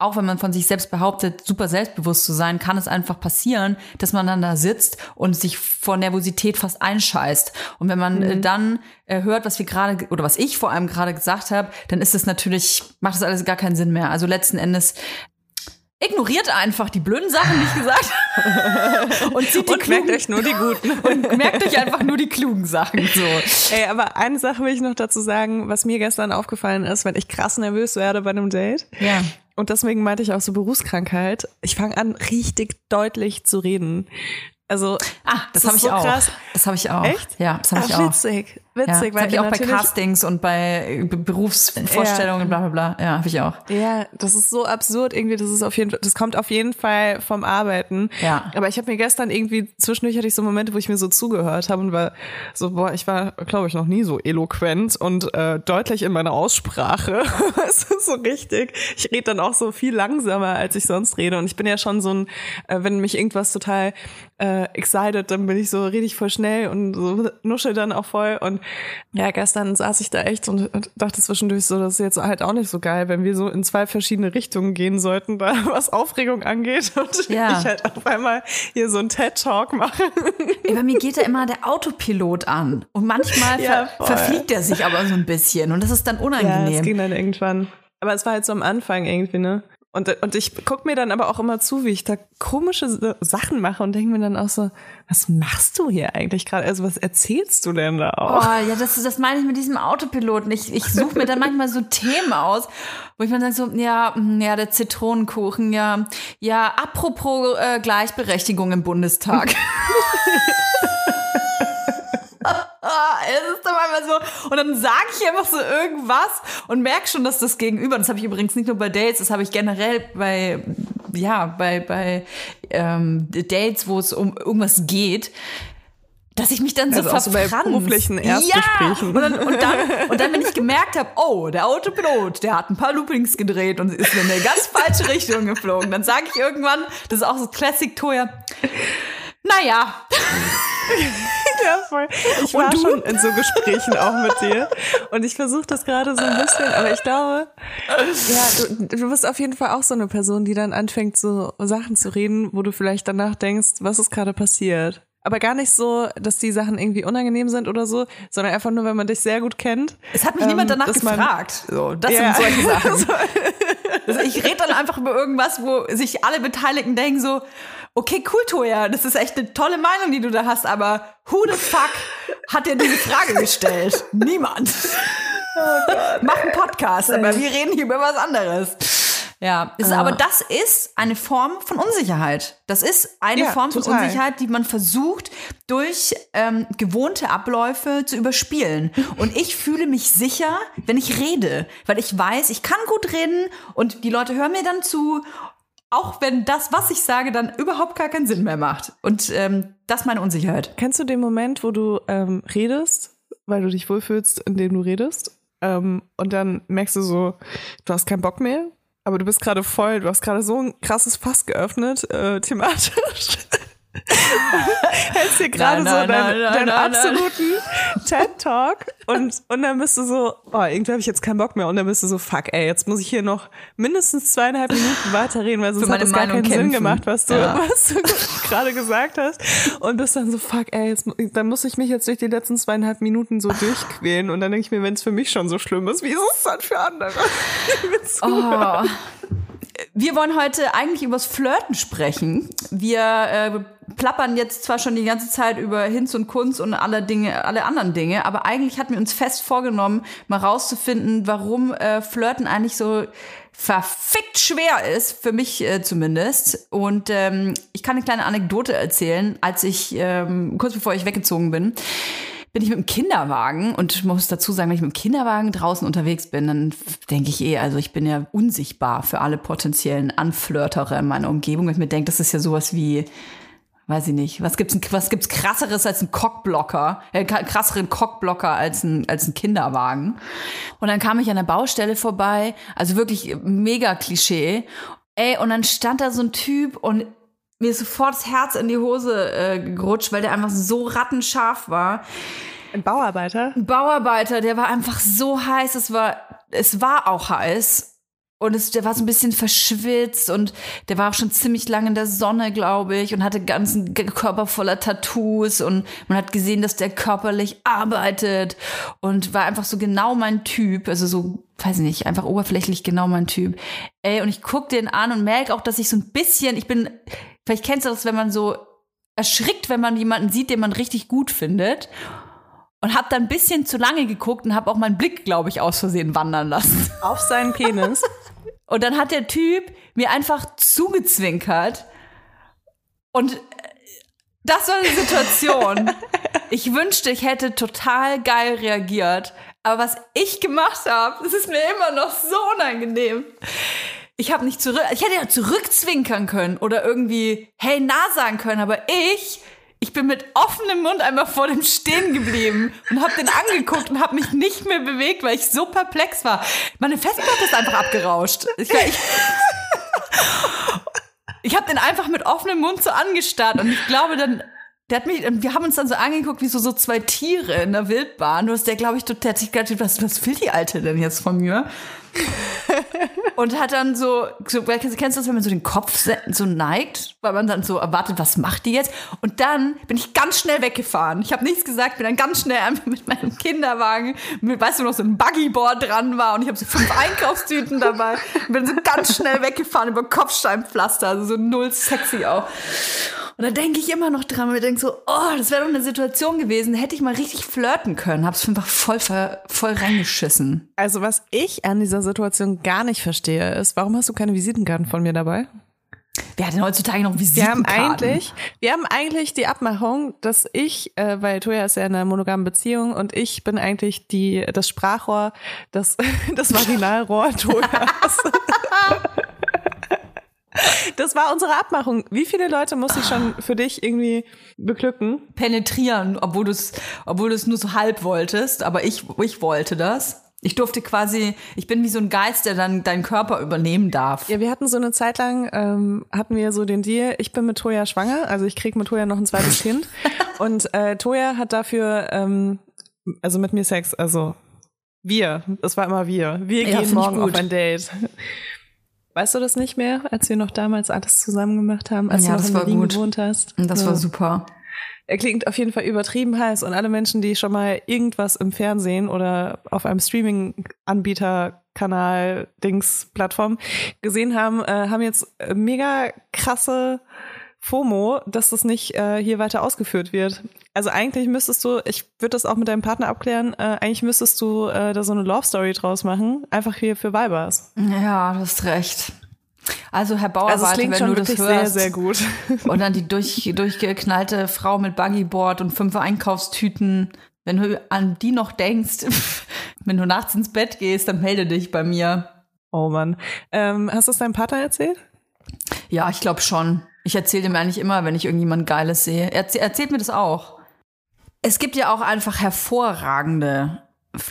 auch wenn man von sich selbst behauptet, super selbstbewusst zu sein, kann es einfach passieren, dass man dann da sitzt und sich vor Nervosität fast einscheißt. Und wenn man dann hört, was wir gerade, oder was ich vor allem gerade gesagt habe, dann ist es natürlich, macht das alles gar keinen Sinn mehr. Also letzten Endes ignoriert einfach die blöden Sachen, die ich gesagt habe. Und merkt euch nur die guten. Und merkt euch einfach nur die klugen Sachen. So. Ey, aber eine Sache will ich noch dazu sagen, was mir gestern aufgefallen ist, wenn ich krass nervös werde bei einem Date. Ja. Und deswegen meinte ich auch so Berufskrankheit. Ich fange an, richtig deutlich zu reden. Also, das habe ich so auch. Krass. Das habe ich auch. Echt? Ja, das habe ich auch. Witzig, Ja, das weil habe ich auch bei Castings und bei Berufsvorstellungen, bla bla bla. Ja, habe ich auch. Ja, das ist so absurd irgendwie. Das kommt auf jeden Fall vom Arbeiten. Ja. Aber ich habe mir gestern irgendwie, zwischendurch hatte ich so Momente, wo ich mir so zugehört habe und war so, ich war, glaube ich, noch nie so eloquent und deutlich in meiner Aussprache. Es ist so richtig. Ich rede dann auch so viel langsamer, als ich sonst rede. Und ich bin ja schon so ein, wenn mich irgendwas total excited, dann bin ich so, rede ich voll schnell und so nuschel dann auch voll. Und ja, gestern saß ich da echt und dachte zwischendurch so, das ist jetzt halt auch nicht so geil, wenn wir so in 2 verschiedene Richtungen gehen sollten, da was Aufregung angeht und ich halt auf einmal hier so einen TED-Talk mache. Bei mir geht da immer der Autopilot an und manchmal verfliegt er sich aber so ein bisschen und das ist dann unangenehm. Ja, es ging dann irgendwann. Aber es war halt so am Anfang irgendwie, ne? Und ich guck mir dann aber auch immer zu, wie ich da komische Sachen mache und denke mir dann auch so, was machst du hier eigentlich gerade? Also was erzählst du denn da auch? Oh, ja, das meine ich mit diesem Autopiloten. Ich suche mir dann manchmal so Themen aus, wo ich mir sage so, ja, der Zitronenkuchen, ja, apropos Gleichberechtigung im Bundestag. Es ist dann manchmal so, und dann sage ich einfach so irgendwas und merke schon, dass das Gegenüber, das habe ich übrigens nicht nur bei Dates, das habe ich generell bei Dates, wo es um irgendwas geht, dass ich mich dann so verfranst. Bei beruflichen Erstgesprächen. Ja, und dann, wenn ich gemerkt habe, oh, der Autopilot, der hat ein paar Loopings gedreht und ist in eine ganz falsche Richtung geflogen, dann sage ich irgendwann, das ist auch so Classic Toya, naja. Ja, voll. Ich war schon in so Gesprächen auch mit dir. Und ich versuche das gerade so ein bisschen, aber ich glaube, ja, du bist auf jeden Fall auch so eine Person, die dann anfängt, so Sachen zu reden, wo du vielleicht danach denkst, was ist gerade passiert? Aber gar nicht so, dass die Sachen irgendwie unangenehm sind oder so, sondern einfach nur, wenn man dich sehr gut kennt. Es hat mich niemand danach gefragt. So, das sind solche Sachen. Also ich rede dann einfach über irgendwas, wo sich alle Beteiligten denken so, okay, cool, Toya, das ist echt eine tolle Meinung, die du da hast, aber who the fuck hat dir diese Frage gestellt? Niemand. Oh Gott, mach einen Podcast, aber wir reden hier über was anderes. Ja, aber das ist eine Form von Unsicherheit. Das ist eine Form von Unsicherheit, die man versucht, durch gewohnte Abläufe zu überspielen. Und ich fühle mich sicher, wenn ich rede, weil ich weiß, ich kann gut reden und die Leute hören mir dann zu, auch wenn das, was ich sage, dann überhaupt gar keinen Sinn mehr macht. Und das ist meine Unsicherheit. Kennst du den Moment, wo du redest, weil du dich wohlfühlst, indem du redest? Und dann merkst du so, du hast keinen Bock mehr? Aber du bist gerade voll, du hast gerade so ein krasses Fass geöffnet, thematisch. Hältst dir gerade so deinen absoluten TED-Talk und dann bist du so, irgendwie habe ich jetzt keinen Bock mehr und dann bist du so, fuck, ey, jetzt muss ich hier noch mindestens 2,5 Minuten weiterreden, weil sonst hat das gar keinen Sinn gemacht, was du gerade gesagt hast und bist dann so, fuck, ey, dann muss ich mich jetzt durch die letzten 2,5 Minuten so durchquälen und dann denke ich mir, wenn es für mich schon so schlimm ist, wie ist es dann für andere? Wir wollen heute eigentlich übers Flirten sprechen. Wir plappern jetzt zwar schon die ganze Zeit über Hinz und Kunz und alle anderen Dinge, aber eigentlich hatten wir uns fest vorgenommen, mal rauszufinden, warum Flirten eigentlich so verfickt schwer ist, für mich zumindest. Und ich kann eine kleine Anekdote erzählen. Als ich, kurz bevor ich weggezogen bin ich mit dem Kinderwagen und man muss dazu sagen, wenn ich mit dem Kinderwagen draußen unterwegs bin, dann denke ich also ich bin ja unsichtbar für alle potenziellen Anflirterer in meiner Umgebung. Und ich mir denke, das ist ja sowas wie, weiß ich nicht, was gibt's krasseres als ein Cockblocker, krasseren Cockblocker als ein Kinderwagen. Und dann kam ich an der Baustelle vorbei, also wirklich mega Klischee. Und dann stand da so ein Typ und mir ist sofort das Herz in die Hose gerutscht, weil der einfach so rattenscharf war. Ein Bauarbeiter? Ein Bauarbeiter, der war einfach so heiß. Es war auch heiß. Und der war so ein bisschen verschwitzt und der war auch schon ziemlich lange in der Sonne, glaube ich, und hatte ganzen Körper voller Tattoos und man hat gesehen, dass der körperlich arbeitet und war einfach so genau mein Typ, also so, weiß ich nicht, einfach oberflächlich genau mein Typ. Und ich guck den an und merke auch, dass ich so ein bisschen, vielleicht kennst du das, wenn man so erschrickt, wenn man jemanden sieht, den man richtig gut findet. Und hab dann ein bisschen zu lange geguckt und hab auch meinen Blick, glaube ich, aus Versehen wandern lassen. Auf seinen Penis. Und dann hat der Typ mir einfach zugezwinkert. Und das war die Situation. Ich wünschte, ich hätte total geil reagiert. Aber was ich gemacht habe, das ist mir immer noch so unangenehm. Ich hätte ja zurückzwinkern können oder irgendwie hey, nah sagen können, aber ich bin mit offenem Mund einmal vor dem stehen geblieben und habe den angeguckt und habe mich nicht mehr bewegt, weil ich so perplex war. Meine Festplatte ist einfach abgerauscht. Ich habe den einfach mit offenem Mund so angestarrt und ich glaube dann, wir haben uns dann so angeguckt wie so zwei Tiere in der Wildbahn. Der hat sich gedacht, was will die Alte denn jetzt von mir? Und hat dann so, kennst du das, wenn man so den Kopf so neigt, weil man dann so erwartet, was macht die jetzt? Und dann bin ich ganz schnell weggefahren. Ich habe nichts gesagt, bin dann ganz schnell einfach mit meinem Kinderwagen, weißt du, noch so ein Buggyboard dran war und ich habe so 5 Einkaufstüten dabei und bin so ganz schnell weggefahren über Kopfsteinpflaster, also so null sexy auch. Und da denke ich immer noch dran und mir denke so, oh, das wäre doch eine Situation gewesen, hätte ich mal richtig flirten können. Hab's einfach voll reingeschissen. Also was ich an dieser Situation gar nicht verstehe, ist, warum hast du keine Visitenkarten von mir dabei? Wer hat denn heutzutage noch Visitenkarten? Wir haben eigentlich die Abmachung, dass ich, weil Toja ist ja in einer monogamen Beziehung und ich bin eigentlich das Sprachrohr, das Vaginalrohr Tojas. Das war unsere Abmachung. Wie viele Leute muss ich schon für dich irgendwie beglücken? Penetrieren, obwohl du es nur so halb wolltest, aber ich wollte das. Ich bin wie so ein Geist, der dann deinen Körper übernehmen darf. Ja, wir hatten so eine Zeit lang, hatten wir so den Deal, ich bin mit Toja schwanger, also ich krieg mit Toja noch ein zweites Kind. Und Toja hat dafür, also mit mir Sex, also das war immer wir. Wir gehen morgen auf ein Date. Weißt du das nicht mehr, als wir noch damals alles zusammen gemacht haben, als du noch in Berlin gewohnt hast? Das war super. Er klingt auf jeden Fall übertrieben heiß und alle Menschen, die schon mal irgendwas im Fernsehen oder auf einem Streaming-Anbieter-Kanal, Plattform gesehen haben, haben jetzt mega krasse FOMO, dass das nicht hier weiter ausgeführt wird. Also eigentlich müsstest du, ich würde das auch mit deinem Partner abklären, eigentlich müsstest du da so eine Love-Story draus machen, einfach hier für Weibers. Ja, du hast recht. Also Herr Bauarbeiter, wenn du das hörst, sehr, sehr gut. Und dann die durchgeknallte Frau mit Buggyboard und 5 Einkaufstüten, wenn du an die noch denkst, wenn du nachts ins Bett gehst, dann melde dich bei mir. Oh Mann. Hast du es deinem Partner erzählt? Ja, ich glaube schon. Ich erzähle dem eigentlich immer, wenn ich irgendjemand Geiles sehe. Er erzählt mir das auch. Es gibt ja auch einfach hervorragende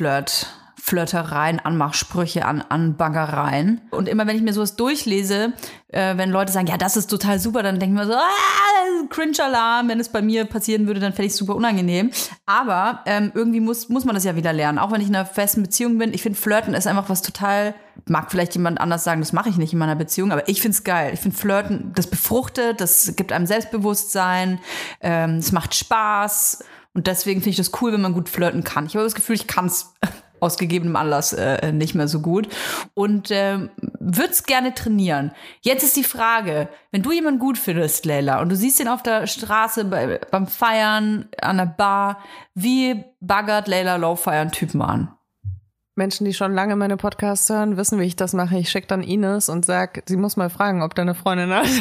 Flirtereien, Anmachsprüche, Anbaggereien. Und immer, wenn ich mir sowas durchlese, wenn Leute sagen, ja, das ist total super, dann denke ich mir so, Cringe-Alarm, wenn es bei mir passieren würde, dann fände ich es super unangenehm. Aber irgendwie muss man das ja wieder lernen. Auch wenn ich in einer festen Beziehung bin. Ich finde, Flirten ist einfach was total, mag vielleicht jemand anders sagen, das mache ich nicht in meiner Beziehung, aber ich finde es geil. Ich finde Flirten, das befruchtet, das gibt einem Selbstbewusstsein, es macht Spaß. Und deswegen finde ich das cool, wenn man gut flirten kann. Ich habe das Gefühl, ich kann es aus gegebenem Anlass nicht mehr so gut und würde es gerne trainieren. Jetzt ist die Frage, wenn du jemanden gut findest, Leila, und du siehst ihn auf der Straße beim Feiern, an der Bar, wie baggert Leila Laufeiern Typen an? Menschen, die schon lange meine Podcasts hören, wissen, wie ich das mache. Ich schicke dann Ines und sag, sie muss mal fragen, ob deine Freundin hat.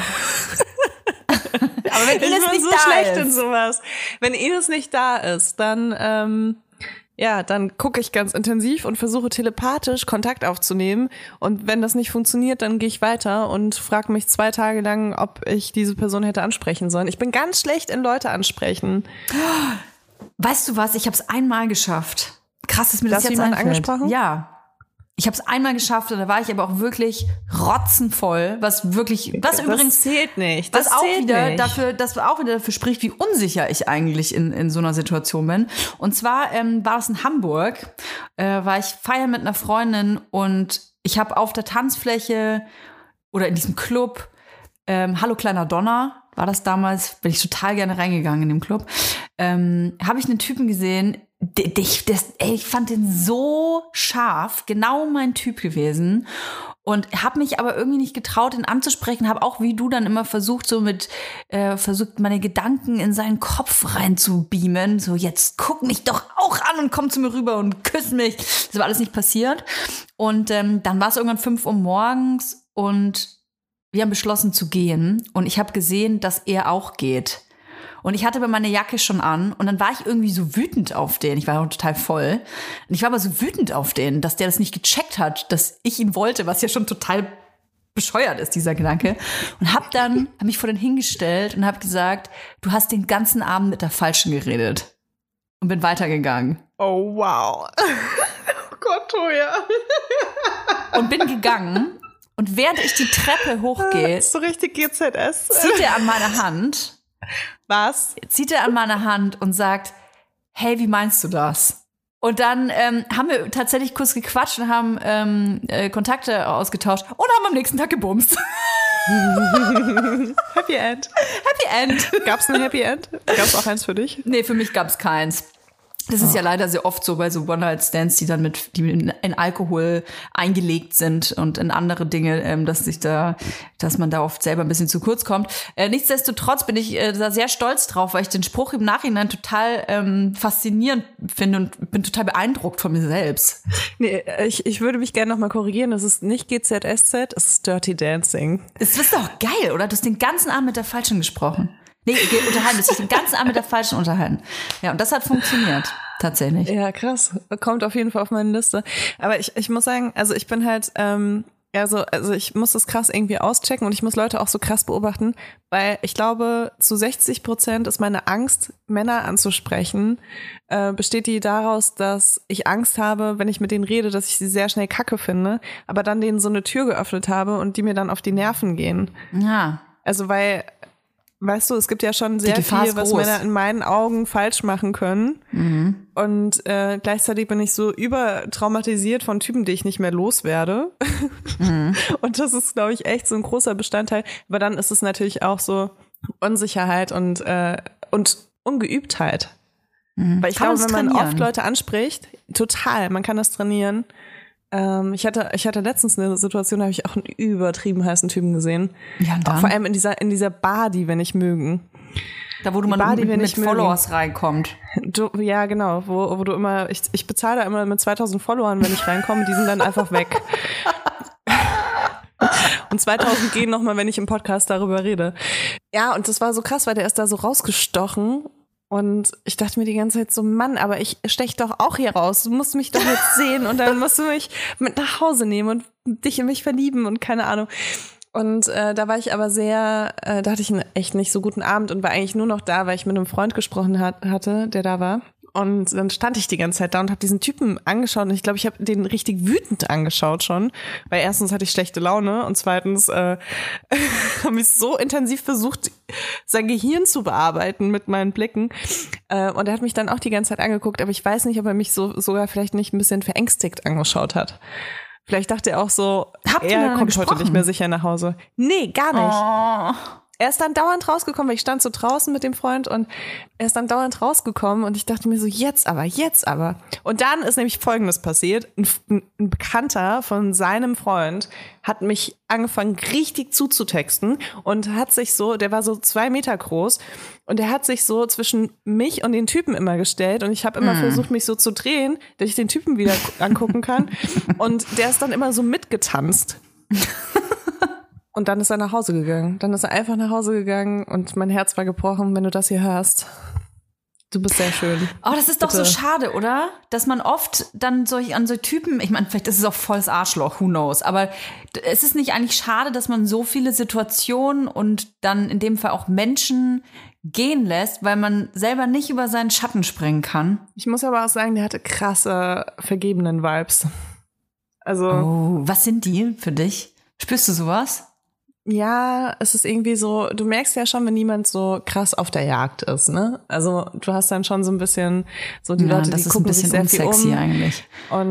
Aber wenn Ines nicht so schlecht in sowas. Wenn Ines nicht da ist, dann dann gucke ich ganz intensiv und versuche telepathisch Kontakt aufzunehmen. Und wenn das nicht funktioniert, dann gehe ich weiter und frage mich 2 Tage lang, ob ich diese Person hätte ansprechen sollen. Ich bin ganz schlecht in Leute ansprechen. Weißt du was? Ich habe es einmal geschafft. Krass, dass mir das jetzt einfällt. Angesprochen? Ja. Ich habe es einmal geschafft und da war ich aber auch wirklich rotzenvoll, was übrigens zählt nicht. Das auch wieder dafür spricht, wie unsicher ich eigentlich in so einer Situation bin. Und zwar war es in Hamburg, war ich feiern mit einer Freundin und ich habe auf der Tanzfläche oder in diesem Club Hallo kleiner Donner war das damals, bin ich total gerne reingegangen in dem Club, habe ich einen Typen gesehen. Ich fand den so scharf, genau mein Typ gewesen und habe mich aber irgendwie nicht getraut, ihn anzusprechen, habe auch wie du dann immer versucht, meine Gedanken in seinen Kopf reinzubeamen, so jetzt guck mich doch auch an und komm zu mir rüber und küss mich. Das war alles nicht passiert und dann war es irgendwann 5 Uhr morgens und wir haben beschlossen zu gehen und ich habe gesehen, dass er auch geht. Und ich hatte aber meine Jacke schon an und dann war ich irgendwie so wütend auf den. Ich war auch total voll. Und ich war aber so wütend auf den, dass der das nicht gecheckt hat, dass ich ihn wollte, was ja schon total bescheuert ist, dieser Gedanke. Und hab mich vor den hingestellt und hab gesagt, du hast den ganzen Abend mit der Falschen geredet. Und bin weitergegangen. Oh, wow. Oh Gott, Toja. Und bin gegangen. Und während ich die Treppe hochgehe, so richtig GZS, zieht er an meine Hand. Was? Zieht er an meine Hand und sagt, hey, wie meinst du das? Und dann haben wir tatsächlich kurz gequatscht und haben Kontakte ausgetauscht und haben am nächsten Tag gebumst. Happy End. Happy End. Gab's ein Happy End? Gab's auch eins für dich? Nee, für mich gab's keins. Das ist ja leider sehr oft so bei so One-Night-Stands, die dann die in Alkohol eingelegt sind und in andere Dinge, dass man da oft selber ein bisschen zu kurz kommt. Nichtsdestotrotz bin ich da sehr stolz drauf, weil ich den Spruch im Nachhinein total faszinierend finde und bin total beeindruckt von mir selbst. Nee, ich würde mich gerne nochmal korrigieren. Es ist nicht GZSZ, es ist Dirty Dancing. Das ist doch geil, oder? Du hast den ganzen Abend mit der Falschen gesprochen. Nee, unterhalten, das ist den ganzen Abend mit der Falschen unterhalten. Ja, und das hat funktioniert, tatsächlich. Ja, krass. Kommt auf jeden Fall auf meine Liste. Aber ich muss sagen, also ich bin halt, also ich muss das krass irgendwie auschecken und ich muss Leute auch so krass beobachten, weil ich glaube, zu 60% ist meine Angst, Männer anzusprechen, besteht die daraus, dass ich Angst habe, wenn ich mit denen rede, dass ich sie sehr schnell kacke finde, aber dann denen so eine Tür geöffnet habe und die mir dann auf die Nerven gehen. Ja. Also weil, weißt du, es gibt ja schon sehr viel, was Männer in meinen Augen falsch machen können. Mhm. Und gleichzeitig bin ich so übertraumatisiert von Typen, die ich nicht mehr loswerde. Mhm. Und das ist, glaube ich, echt so ein großer Bestandteil. Aber dann ist es natürlich auch so Unsicherheit und Ungeübtheit. Mhm. Weil ich glaube, wenn man oft Leute anspricht, total, man kann das trainieren. Ich hatte letztens eine Situation, da habe ich auch einen übertrieben heißen Typen gesehen. Ja, und dann? Auch vor allem in dieser Bar, die wir nicht mögen. Da, wo du mal mit Followers reinkommt. Ja, genau. Wo du immer, ich bezahle da immer mit 2000 Followern, wenn ich reinkomme, die sind dann einfach weg. Und 2000 gehen nochmal, wenn ich im Podcast darüber rede. Ja, und das war so krass, weil der ist da so rausgestochen. Und ich dachte mir die ganze Zeit so, Mann, aber ich stech doch auch hier raus. Du musst mich doch jetzt sehen und dann musst du mich mit nach Hause nehmen und dich in mich verlieben und keine Ahnung. Und da war ich aber da hatte ich einen echt nicht so guten Abend und war eigentlich nur noch da, weil ich mit einem Freund gesprochen hatte, der da war. Und dann stand ich die ganze Zeit da und habe diesen Typen angeschaut und ich glaube, ich habe den richtig wütend angeschaut schon, weil erstens hatte ich schlechte Laune und zweitens habe ich so intensiv versucht, sein Gehirn zu bearbeiten mit meinen Blicken und er hat mich dann auch die ganze Zeit angeguckt, aber ich weiß nicht, ob er mich sogar vielleicht nicht ein bisschen verängstigt angeschaut hat. Vielleicht dachte er auch so, er kommt heute nicht mehr sicher nach Hause. Nee, gar nicht. Oh. Er ist dann dauernd rausgekommen, weil ich stand so draußen mit dem Freund und er ist dann dauernd rausgekommen und ich dachte mir so, jetzt aber. Und dann ist nämlich Folgendes passiert. Ein Bekannter von seinem Freund hat mich angefangen richtig zuzutexten und hat sich so, der war so 2 Meter groß und der hat sich so zwischen mich und den Typen immer gestellt und ich habe immer versucht, mich so zu drehen, dass ich den Typen wieder angucken kann und der ist dann immer so mitgetanzt. Und dann ist er nach Hause gegangen. Dann ist er einfach nach Hause gegangen und mein Herz war gebrochen, wenn du das hier hörst. Du bist sehr schön. Oh, das ist doch so schade, oder? Dass man oft dann an so Typen, ich meine, vielleicht ist es auch volles Arschloch, who knows, aber es ist nicht eigentlich schade, dass man so viele Situationen und dann in dem Fall auch Menschen gehen lässt, weil man selber nicht über seinen Schatten springen kann. Ich muss aber auch sagen, der hatte krasse vergebenen Vibes. Also. Oh, was sind die für dich? Spürst du sowas? Ja, es ist irgendwie so, du merkst ja schon, wenn niemand so krass auf der Jagd ist, ne? Also du hast dann schon so ein bisschen so die Leute, die gucken sich sehr viel um. Eigentlich.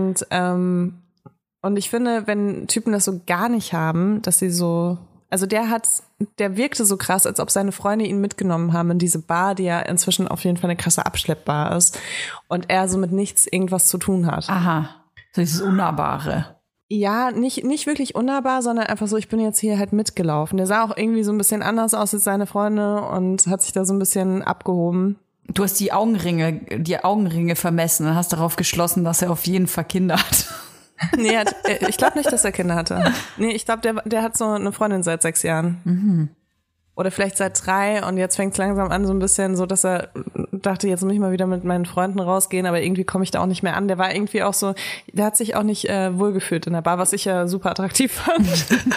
Und ich finde, wenn Typen das so gar nicht haben, dass sie so, also der wirkte so krass, als ob seine Freunde ihn mitgenommen haben in diese Bar, die ja inzwischen auf jeden Fall eine krasse Abschleppbar ist und er so mit nichts irgendwas zu tun hat. Aha, so dieses Unnahbare. Ja, nicht wirklich unnahbar, sondern einfach so, ich bin jetzt hier halt mitgelaufen. Der sah auch irgendwie so ein bisschen anders aus als seine Freunde und hat sich da so ein bisschen abgehoben. Du hast die Augenringe vermessen und hast darauf geschlossen, dass er auf jeden Fall Kinder hat. Nee, ich glaube nicht, dass er Kinder hatte. Nee, ich glaube, der hat so eine Freundin seit 6 Jahren. Mhm. Oder vielleicht seit 3 und jetzt fängt es langsam an so ein bisschen so, dass er dachte, jetzt muss ich mal wieder mit meinen Freunden rausgehen, aber irgendwie komme ich da auch nicht mehr an. Der war irgendwie auch so, der hat sich auch nicht wohlgefühlt in der Bar, was ich ja super attraktiv fand.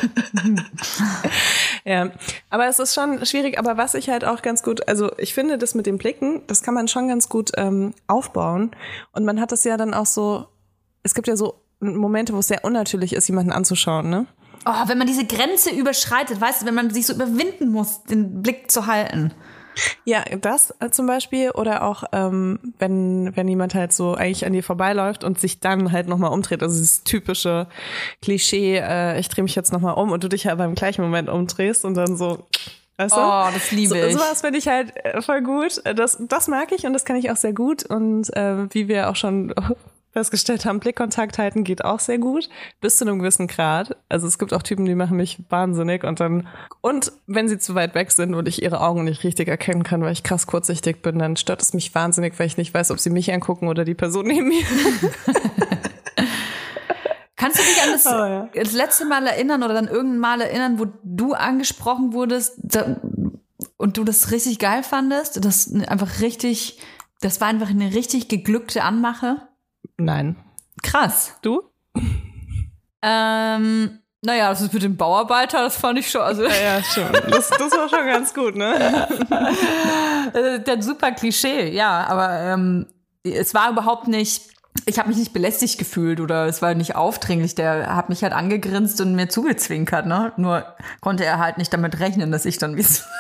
Ja, aber es ist schon schwierig, aber was ich halt auch ganz gut, also ich finde das mit den Blicken, das kann man schon ganz gut aufbauen und man hat das ja dann auch so, es gibt ja so Momente, wo es sehr unnatürlich ist, jemanden anzuschauen, ne? Oh, wenn man diese Grenze überschreitet, weißt du, wenn man sich so überwinden muss, den Blick zu halten. Ja, das zum Beispiel oder auch wenn jemand halt so eigentlich an dir vorbeiläuft und sich dann halt nochmal umdreht, also dieses typische Klischee, ich drehe mich jetzt nochmal um und du dich halt beim gleichen Moment umdrehst und dann so, weißt du? Oh, das liebe ich. Sowas finde ich halt voll gut, das mag ich und das kann ich auch sehr gut und wie wir auch schon festgestellt haben, Blickkontakt halten geht auch sehr gut, bis zu einem gewissen Grad. Also es gibt auch Typen, die machen mich wahnsinnig und wenn sie zu weit weg sind und ich ihre Augen nicht richtig erkennen kann, weil ich krass kurzsichtig bin, dann stört es mich wahnsinnig, weil ich nicht weiß, ob sie mich angucken oder die Person neben mir. Kannst du dich an das letzte Mal erinnern oder dann irgendein Mal erinnern, wo du angesprochen wurdest und du das richtig geil fandest? Das war einfach eine richtig geglückte Anmache? Nein. Krass. Du? Naja, das ist mit dem Bauarbeiter, das fand ich schon. Also ja, schon. Das war schon ganz gut, ne? Der super Klischee, ja, aber es war überhaupt nicht, ich habe mich nicht belästigt gefühlt oder es war nicht aufdringlich. Der hat mich halt angegrinst und mir zugezwinkert, ne? Nur konnte er halt nicht damit rechnen, dass ich dann wie so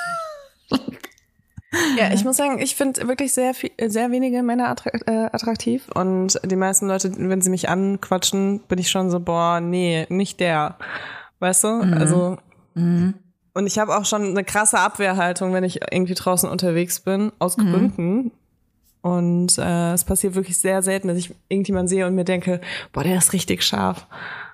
Ja, ich muss sagen, ich finde wirklich sehr wenige Männer attraktiv und die meisten Leute, wenn sie mich anquatschen, bin ich schon so, boah, nee, nicht der, weißt du? Mhm. Also und ich habe auch schon eine krasse Abwehrhaltung, wenn ich irgendwie draußen unterwegs bin, aus Gründen. Und es passiert wirklich sehr selten, dass ich irgendjemanden sehe und mir denke, boah, der ist richtig scharf.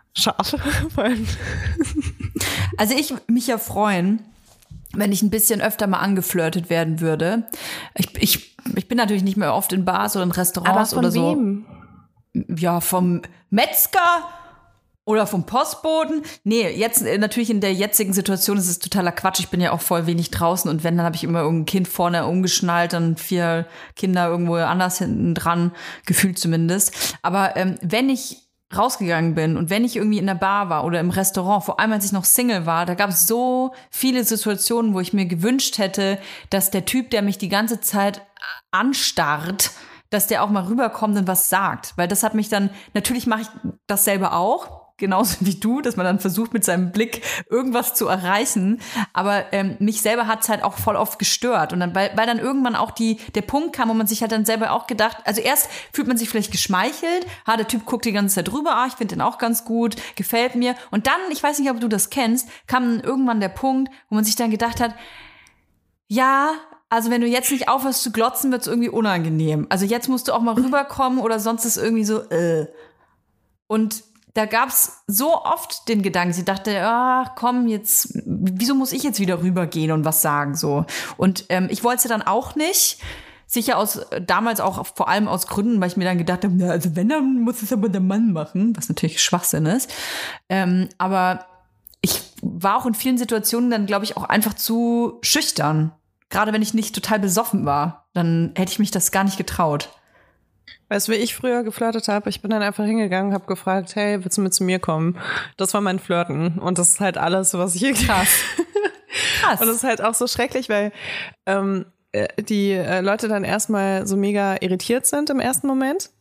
Also ich mich ja freuen, wenn ich ein bisschen öfter mal angeflirtet werden würde. Ich bin natürlich nicht mehr oft in Bars oder in Restaurants oder so. Wem? Ja, vom Metzger oder vom Postboten. Nee, jetzt natürlich in der jetzigen Situation ist es totaler Quatsch. Ich bin ja auch voll wenig draußen und wenn, dann habe ich immer irgendein Kind vorne umgeschnallt und 4 Kinder irgendwo anders hinten dran, gefühlt zumindest. Aber wenn ich rausgegangen bin und wenn ich irgendwie in der Bar war oder im Restaurant, vor allem als ich noch Single war, da gab es so viele Situationen, wo ich mir gewünscht hätte, dass der Typ, der mich die ganze Zeit anstarrt, dass der auch mal rüberkommt und was sagt. Weil das hat mich dann, natürlich mache ich das selber auch, genauso wie du, dass man dann versucht, mit seinem Blick irgendwas zu erreichen. Aber mich selber hat's halt auch voll oft gestört. Und dann, weil dann irgendwann auch der Punkt kam, wo man sich halt dann selber auch gedacht, also erst fühlt man sich vielleicht geschmeichelt, der Typ guckt die ganze Zeit rüber, ich finde den auch ganz gut, gefällt mir. Und dann, ich weiß nicht, ob du das kennst, kam dann irgendwann der Punkt, wo man sich dann gedacht hat, ja, also wenn du jetzt nicht aufhörst zu glotzen, wird's irgendwie unangenehm. Also jetzt musst du auch mal rüberkommen oder sonst ist irgendwie so, Und da gab's so oft den Gedanken, sie dachte, komm, jetzt, wieso muss ich jetzt wieder rübergehen und was sagen so? Und ich wollte es dann auch nicht. Sicher damals auch vor allem aus Gründen, weil ich mir dann gedacht habe, na, also wenn, dann muss es aber der Mann machen, was natürlich Schwachsinn ist. Aber ich war auch in vielen Situationen dann, glaube ich, auch einfach zu schüchtern. Gerade wenn ich nicht total besoffen war, dann hätte ich mich das gar nicht getraut. Weißt du, wie ich früher geflirtet habe? Ich bin dann einfach hingegangen, habe gefragt, hey, willst du mit zu mir kommen? Das war mein Flirten und das ist halt alles, was ich Krass. Und das ist halt auch so schrecklich, weil die Leute dann erstmal so mega irritiert sind im ersten Moment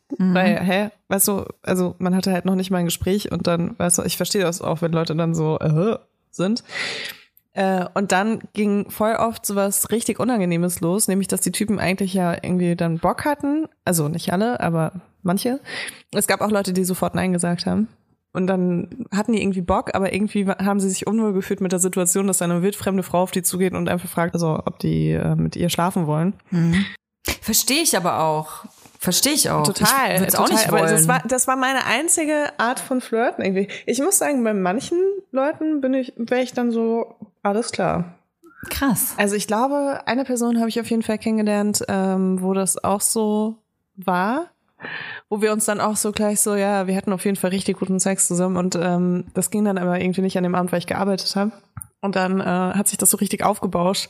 Weil, weißt du, also man hatte halt noch nicht mal ein Gespräch und dann, weißt du, ich verstehe das auch, wenn Leute dann so sind. Und dann ging voll oft sowas richtig Unangenehmes los, nämlich, dass die Typen eigentlich ja irgendwie dann Bock hatten. Also nicht alle, aber manche. Es gab auch Leute, die sofort Nein gesagt haben. Und dann hatten die irgendwie Bock, aber irgendwie haben sie sich unwohl gefühlt mit der Situation, dass eine wildfremde Frau auf die zugeht und einfach fragt, also ob die mit ihr schlafen wollen. Verstehe ich aber auch. Verstehe ich auch. Total. Ich würde es auch nicht wollen. Aber das war meine einzige Art von Flirten irgendwie. Ich muss sagen, bei manchen Leuten wäre ich dann so, alles klar. Krass. Also ich glaube, eine Person habe ich auf jeden Fall kennengelernt, wo das auch so war. Wo wir uns dann auch so gleich so, ja, wir hatten auf jeden Fall richtig guten Sex zusammen und das ging dann aber irgendwie nicht an dem Abend, weil ich gearbeitet habe. Und dann hat sich das so richtig aufgebauscht.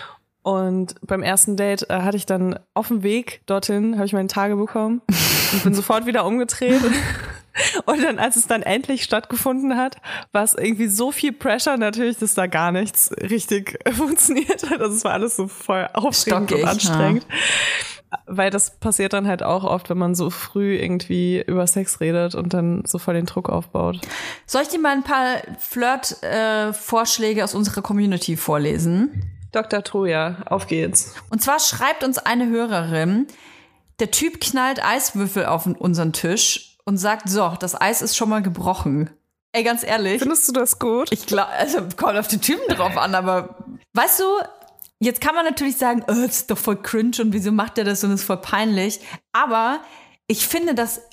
Und beim ersten Date hatte ich dann auf dem Weg dorthin, habe ich meine Tage bekommen und bin sofort wieder umgedreht. Und dann, als es dann endlich stattgefunden hat, war es irgendwie so viel Pressure natürlich, dass da gar nichts richtig funktioniert hat. Also es war alles so voll aufregend und anstrengend. Ja. Weil das passiert dann halt auch oft, wenn man so früh irgendwie über Sex redet und dann so voll den Druck aufbaut. Soll ich dir mal ein paar Flirt-Vorschläge aus unserer Community vorlesen? Dr. Troja, auf geht's. Und zwar schreibt uns eine Hörerin, der Typ knallt Eiswürfel auf unseren Tisch und sagt, so, das Eis ist schon mal gebrochen. Ey, ganz ehrlich. Findest du das gut? Ich glaube, also kommt auf den Typen drauf an, aber weißt du, jetzt kann man natürlich sagen, das ist doch voll cringe und wieso macht der das und ist voll peinlich. Aber ich finde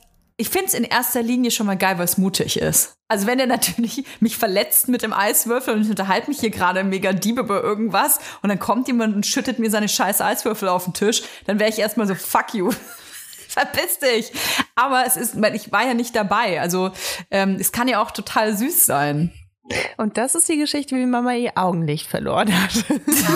es in erster Linie schon mal geil, weil es mutig ist. Also wenn er natürlich mich verletzt mit dem Eiswürfel und ich unterhalte mich hier gerade mega deep über irgendwas und dann kommt jemand und schüttet mir seine scheiß Eiswürfel auf den Tisch, dann wäre ich erstmal so, fuck you. Verpiss dich. Aber ich war ja nicht dabei. Also es kann ja auch total süß sein. Und das ist die Geschichte, wie Mama ihr Augenlicht verloren hat.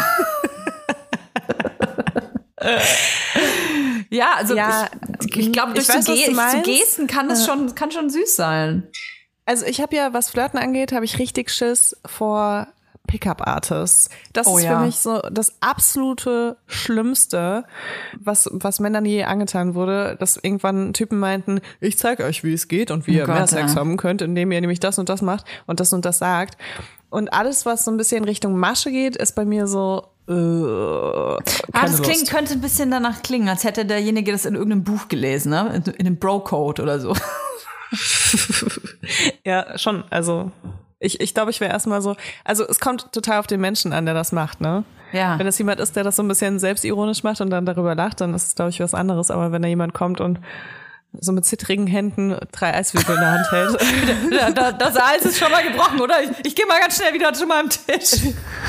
Ja, also ja, ich glaube, durch zu Gesten kann das schon süß sein. Also ich habe ja, was Flirten angeht, habe ich richtig Schiss vor Pickup-Artists. Das ist für mich so das absolute Schlimmste, was Männern je angetan wurde, dass irgendwann Typen meinten, ich zeige euch, wie es geht und wie ihr mehr Sex haben könnt, indem ihr nämlich das und das macht und das sagt. Und alles, was so ein bisschen Richtung Masche geht, ist bei mir so das könnte ein bisschen danach klingen, als hätte derjenige das in irgendeinem Buch gelesen, ne? In einem Bro-Code oder so. Ja, schon. Also ich glaube, ich wäre erstmal so, also es kommt total auf den Menschen an, der das macht, ne? Ja. Wenn es jemand ist, der das so ein bisschen selbstironisch macht und dann darüber lacht, dann ist es, glaube ich, was anderes. Aber wenn da jemand kommt und so mit zittrigen Händen 3 Eiswürfel in der Hand hält. Das Eis ist schon mal gebrochen, oder? Ich gehe mal ganz schnell wieder zu meinem Tisch.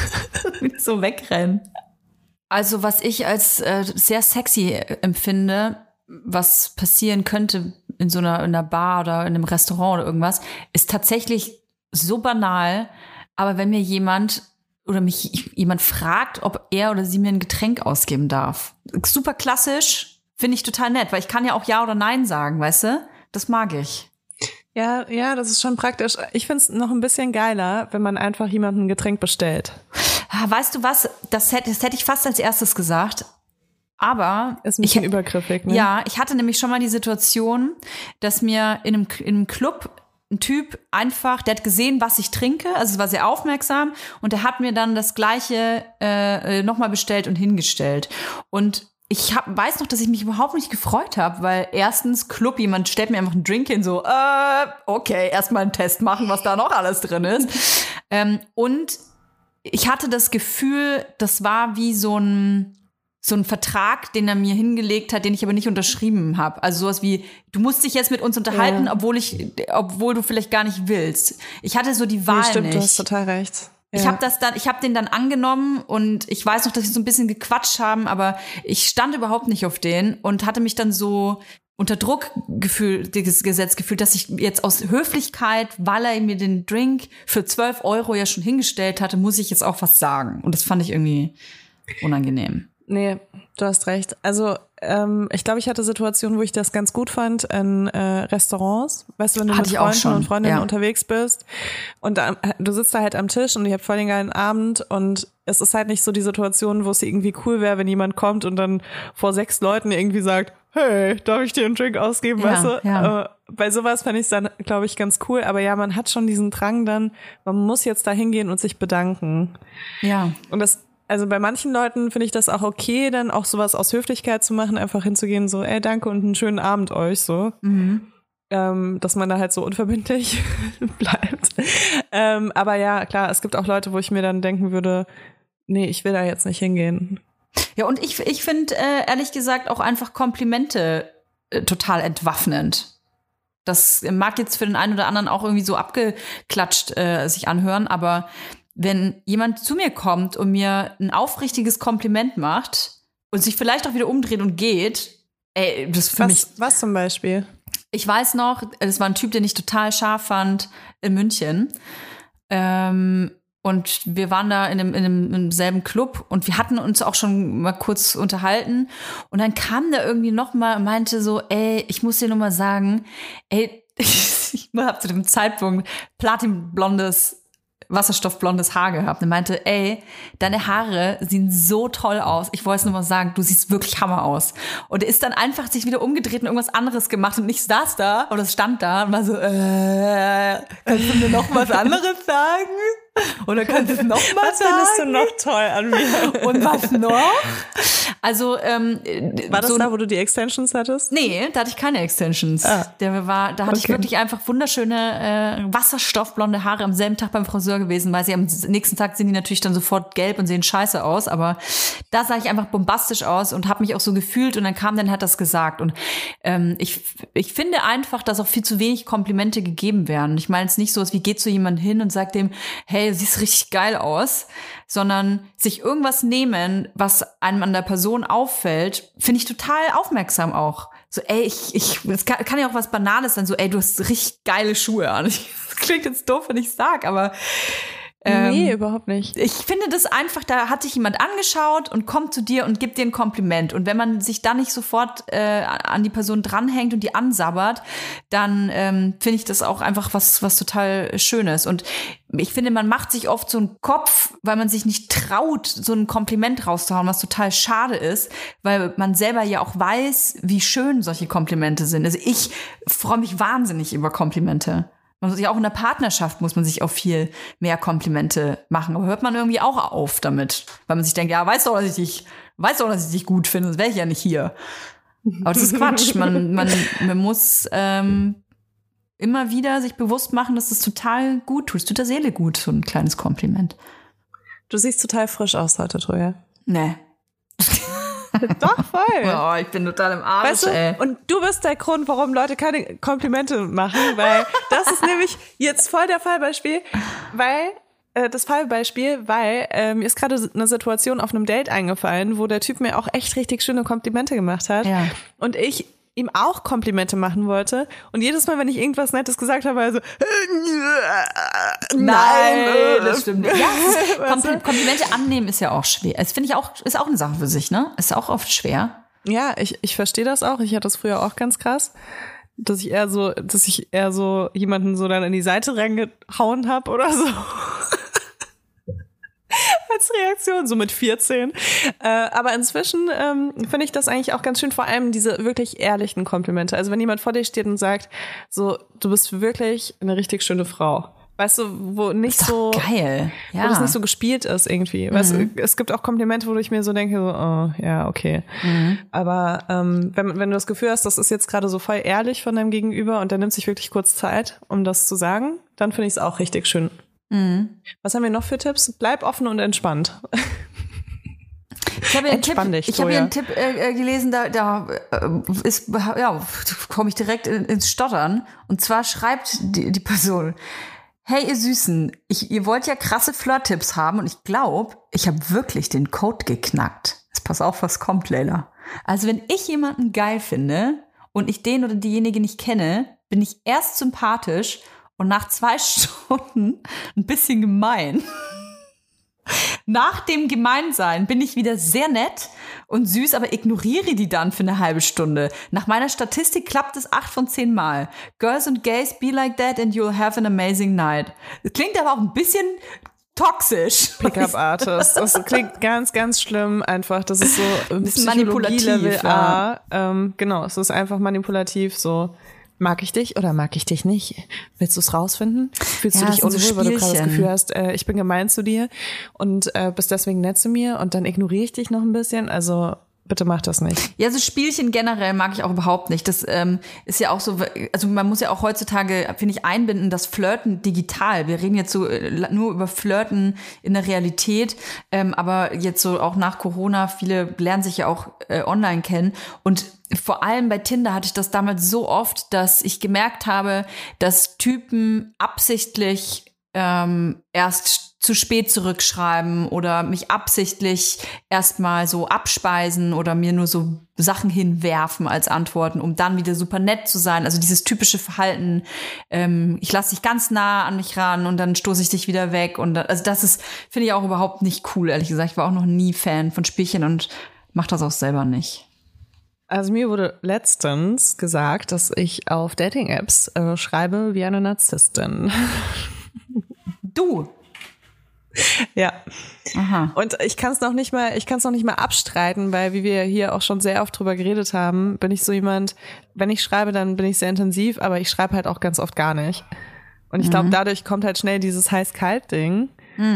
So wegrennen. Also was ich als sehr sexy empfinde, was passieren könnte in so einer Bar oder in einem Restaurant oder irgendwas, ist tatsächlich so banal. Aber wenn mir jemand oder mich jemand fragt, ob er oder sie mir ein Getränk ausgeben darf. Super klassisch. Finde ich total nett, weil ich kann ja auch Ja oder Nein sagen, weißt du? Das mag ich. Ja, das ist schon praktisch. Ich finde es noch ein bisschen geiler, wenn man einfach jemandem ein Getränk bestellt. Weißt du was? Das hätte ich fast als erstes gesagt. Aber ist ein bisschen übergriffig, ne? Ja, ich hatte nämlich schon mal die Situation, dass mir in einem Club ein Typ einfach, der hat gesehen, was ich trinke, also es war sehr aufmerksam und der hat mir dann das Gleiche nochmal bestellt und hingestellt. Und ich weiß noch, dass ich mich überhaupt nicht gefreut habe, weil erstens Club, jemand stellt mir einfach einen Drink hin, so, okay, erstmal einen Test machen, was da noch alles drin ist. Und ich hatte das Gefühl, das war wie so ein Vertrag, den er mir hingelegt hat, den ich aber nicht unterschrieben habe. Also sowas wie, du musst dich jetzt mit uns unterhalten, obwohl du vielleicht gar nicht willst. Ich hatte so die Wahl nicht. Stimmt, du hast total recht. Ja. Ich habe den dann angenommen und ich weiß noch, dass wir so ein bisschen gequatscht haben, aber ich stand überhaupt nicht auf den und hatte mich dann so unter Druck gesetzt gefühlt, dass ich jetzt aus Höflichkeit, weil er mir den Drink für 12 € ja schon hingestellt hatte, muss ich jetzt auch was sagen. Und das fand ich irgendwie unangenehm. Nee, du hast recht. Also ich glaube, ich hatte Situationen, wo ich das ganz gut fand in Restaurants. Weißt du, wenn du mit Freunden und Freundinnen unterwegs bist und du sitzt da halt am Tisch und ihr habt voll den geilen Abend und es ist halt nicht so die Situation, wo es irgendwie cool wäre, wenn jemand kommt und dann vor 6 Leuten irgendwie sagt, hey, darf ich dir einen Drink ausgeben, weißt du? Ja. Bei sowas fand ich es dann, glaube ich, ganz cool. Aber ja, man hat schon diesen Drang dann, man muss jetzt da hingehen und sich bedanken. Ja. Und also bei manchen Leuten finde ich das auch okay, dann auch sowas aus Höflichkeit zu machen, einfach hinzugehen, so, ey, danke und einen schönen Abend euch, so. Dass man da halt so unverbindlich bleibt. Aber ja, klar, es gibt auch Leute, wo ich mir dann denken würde, nee, ich will da jetzt nicht hingehen. Ja, und ich finde, ehrlich gesagt, auch einfach Komplimente total entwaffnend. Das mag jetzt für den einen oder anderen auch irgendwie so abgeklatscht sich anhören, aber wenn jemand zu mir kommt und mir ein aufrichtiges Kompliment macht und sich vielleicht auch wieder umdreht und geht, ey, das für mich. Was zum Beispiel? Ich weiß noch, das war ein Typ, den ich total scharf fand in München. Und wir waren da in einem selben Club und wir hatten uns auch schon mal kurz unterhalten. Und dann kam der irgendwie noch mal und meinte so, ey, ich muss dir nur mal sagen, ey, ich habe zu dem Zeitpunkt platinblondes, wasserstoffblondes Haar gehabt. Und meinte, ey, deine Haare sehen so toll aus. Ich wollte es nur mal sagen, du siehst wirklich Hammer aus. Und er ist dann einfach sich wieder umgedreht und irgendwas anderes gemacht und ich saß da oder stand da und war so, kannst du mir noch was anderes sagen? Oder kannst du es noch mal was sagen? Was findest du noch toll an mir? Und was noch? Also, war das so, da, wo du die Extensions hattest? Nee, da hatte ich keine Extensions. Da hatte ich wirklich einfach wunderschöne wasserstoffblonde Haare am selben Tag beim Friseur gewesen, weil sie am nächsten Tag sind die natürlich dann sofort gelb und sehen scheiße aus, aber da sah ich einfach bombastisch aus und habe mich auch so gefühlt und dann hat das gesagt und ich finde einfach, dass auch viel zu wenig Komplimente gegeben werden. Ich meine jetzt nicht so, wie geht so jemand hin und sagt dem, hey, du siehst richtig geil aus, sondern sich irgendwas nehmen, was einem an der Person auffällt, finde ich total aufmerksam auch. So, ey, es kann ja auch was Banales sein, so, ey, du hast richtig geile Schuhe an. Das klingt jetzt doof, wenn ich sag, aber nee, überhaupt nicht. Ich finde das einfach, da hat sich jemand angeschaut und kommt zu dir und gibt dir ein Kompliment. Und wenn man sich dann nicht sofort an die Person dranhängt und die ansabbert, dann finde ich das auch einfach was total Schönes. Und ich finde, man macht sich oft so einen Kopf, weil man sich nicht traut, so ein Kompliment rauszuhauen, was total schade ist, weil man selber ja auch weiß, wie schön solche Komplimente sind. Also ich freue mich wahnsinnig über Komplimente. Man muss sich auch in der Partnerschaft muss man sich auch viel mehr Komplimente machen. Aber hört man irgendwie auch auf damit, weil man sich denkt, ja, weißt du, dass ich dich gut finde, sonst wäre ich ja nicht hier. Aber das ist Quatsch. Man muss immer wieder sich bewusst machen, dass das total gut tut. Es tut der Seele gut, so ein kleines Kompliment. Du siehst total frisch aus heute, Troja. Nee. Doch, voll. Oh, ich bin total im Arsch, weißt du, ey. Und du bist der Grund, warum Leute keine Komplimente machen, weil das ist nämlich jetzt voll der Fallbeispiel, weil mir ist gerade eine Situation auf einem Date eingefallen, wo der Typ mir auch echt richtig schöne Komplimente gemacht hat. Ja. Und ich ihm auch Komplimente machen wollte. Und jedes Mal, wenn ich irgendwas Nettes gesagt habe, war er so, nein, das stimmt nicht. Ja, Komplimente annehmen ist ja auch schwer. Das finde ich auch, ist auch eine Sache für sich, ne? Ist auch oft schwer. Ja, ich verstehe das auch. Ich hatte das früher auch ganz krass, dass ich eher so jemanden so dann in die Seite reingehauen habe oder so. Als Reaktion, so mit 14. Aber inzwischen finde ich das eigentlich auch ganz schön, vor allem diese wirklich ehrlichen Komplimente. Also wenn jemand vor dir steht und sagt, so, du bist wirklich eine richtig schöne Frau. Weißt du, wo nicht so geil. Ja. Wo das nicht so gespielt ist irgendwie. Weißt du, es gibt auch Komplimente, wo ich mir so denke, so, oh, ja, okay. Aber wenn du das Gefühl hast, das ist jetzt gerade so voll ehrlich von deinem Gegenüber und der nimmt sich wirklich kurz Zeit, um das zu sagen, dann finde ich es auch richtig schön. Was haben wir noch für Tipps? Bleib offen und entspannt. Ich habe hier einen Tipp gelesen, da komme ich direkt ins Stottern. Und zwar schreibt die Person, hey ihr Süßen, ihr wollt ja krasse Flirt-Tipps haben und ich glaube, ich habe wirklich den Code geknackt. Jetzt pass auf, was kommt, Leila. Also wenn ich jemanden geil finde und ich den oder diejenige nicht kenne, bin ich erst sympathisch und nach 2 Stunden ein bisschen gemein. Nach dem Gemeinsein bin ich wieder sehr nett und süß, aber ignoriere die dann für eine halbe Stunde. Nach meiner Statistik klappt es 8 von 10 Mal. Girls and gays, be like that and you'll have an amazing night. Das klingt aber auch ein bisschen toxisch. Pickup-Artist. Das klingt ganz, ganz schlimm einfach. Das ist so ein bisschen manipulativ. Level A. Genau, es ist einfach manipulativ so. Mag ich dich oder mag ich dich nicht? Willst du es rausfinden? Fühlst du dich unwohl, weil du gerade das Gefühl hast, ich bin gemein zu dir und bist deswegen nett zu mir und dann ignoriere ich dich noch ein bisschen? Also bitte mach das nicht. Ja, so Spielchen generell mag ich auch überhaupt nicht. Das ist ja auch so, also man muss ja auch heutzutage, finde ich, einbinden, das Flirten digital. Wir reden jetzt so nur über Flirten in der Realität, aber jetzt so auch nach Corona, viele lernen sich ja auch online kennen und vor allem bei Tinder hatte ich das damals so oft, dass ich gemerkt habe, dass Typen absichtlich erst zu spät zurückschreiben oder mich absichtlich erstmal so abspeisen oder mir nur so Sachen hinwerfen als Antworten, um dann wieder super nett zu sein. Also dieses typische Verhalten, ich lasse dich ganz nah an mich ran und dann stoße ich dich wieder weg. Und also das ist, finde ich auch überhaupt nicht cool, ehrlich gesagt. Ich war auch noch nie Fan von Spielchen und mache das auch selber nicht. Also mir wurde letztens gesagt, dass ich auf Dating-Apps schreibe wie eine Narzisstin. Du? Ja. Aha. Und ich kann es noch nicht mal abstreiten, weil wie wir hier auch schon sehr oft drüber geredet haben, bin ich so jemand, wenn ich schreibe, dann bin ich sehr intensiv, aber ich schreibe halt auch ganz oft gar nicht. Und ich glaube, dadurch kommt halt schnell dieses Heiß-Kalt-Ding.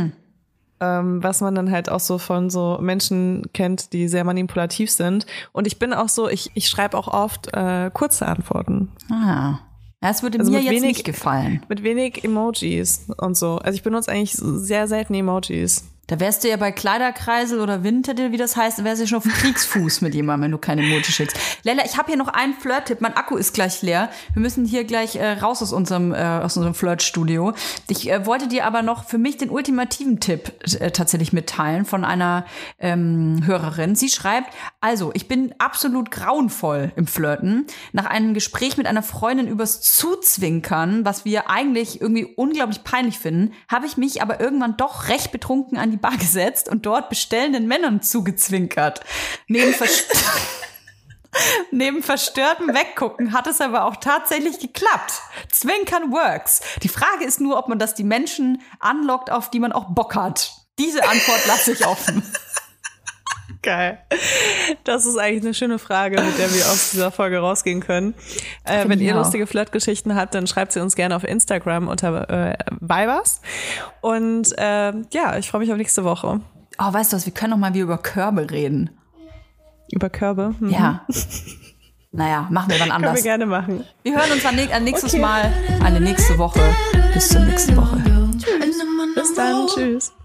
Was man dann halt auch so von so Menschen kennt, die sehr manipulativ sind. Und ich bin auch so, ich schreibe auch oft kurze Antworten. Ah. Ja, es würde mir jetzt nicht gefallen. Mit wenig Emojis und so. Also ich benutze eigentlich sehr selten Emojis. Da wärst du ja bei Kleiderkreisel oder Winterdill, wie das heißt, da wärst du ja schon auf Kriegsfuß mit jemandem, wenn du keine Emoji schickst. Leila, ich habe hier noch einen Flirt-Tipp. Mein Akku ist gleich leer. Wir müssen hier gleich raus aus unserem Flirt-Studio. Ich wollte dir aber noch für mich den ultimativen Tipp tatsächlich mitteilen von einer Hörerin. Sie schreibt, also, ich bin absolut grauenvoll im Flirten. Nach einem Gespräch mit einer Freundin übers Zuzwinkern, was wir eigentlich irgendwie unglaublich peinlich finden, habe ich mich aber irgendwann doch recht betrunken an die Bar gesetzt und dort bestellenden Männern zugezwinkert. Neben verstörtem Weggucken hat es aber auch tatsächlich geklappt. Zwinkern works. Die Frage ist nur, ob man das die Menschen anlockt, auf die man auch Bock hat. Diese Antwort lasse ich offen. Geil. Das ist eigentlich eine schöne Frage, mit der wir aus dieser Folge rausgehen können. Wenn ihr lustige Flirtgeschichten habt, dann schreibt sie uns gerne auf Instagram unter Vibers. Und ja, ich freue mich auf nächste Woche. Oh, weißt du was, wir können noch mal wieder über Körbe reden. Über Körbe? Mhm. Ja. Naja, machen wir dann anders. Können wir gerne machen. Wir hören uns nächstes Mal, eine nächste Woche. Bis zur nächsten Woche. Tschüss. Bis dann. Tschüss.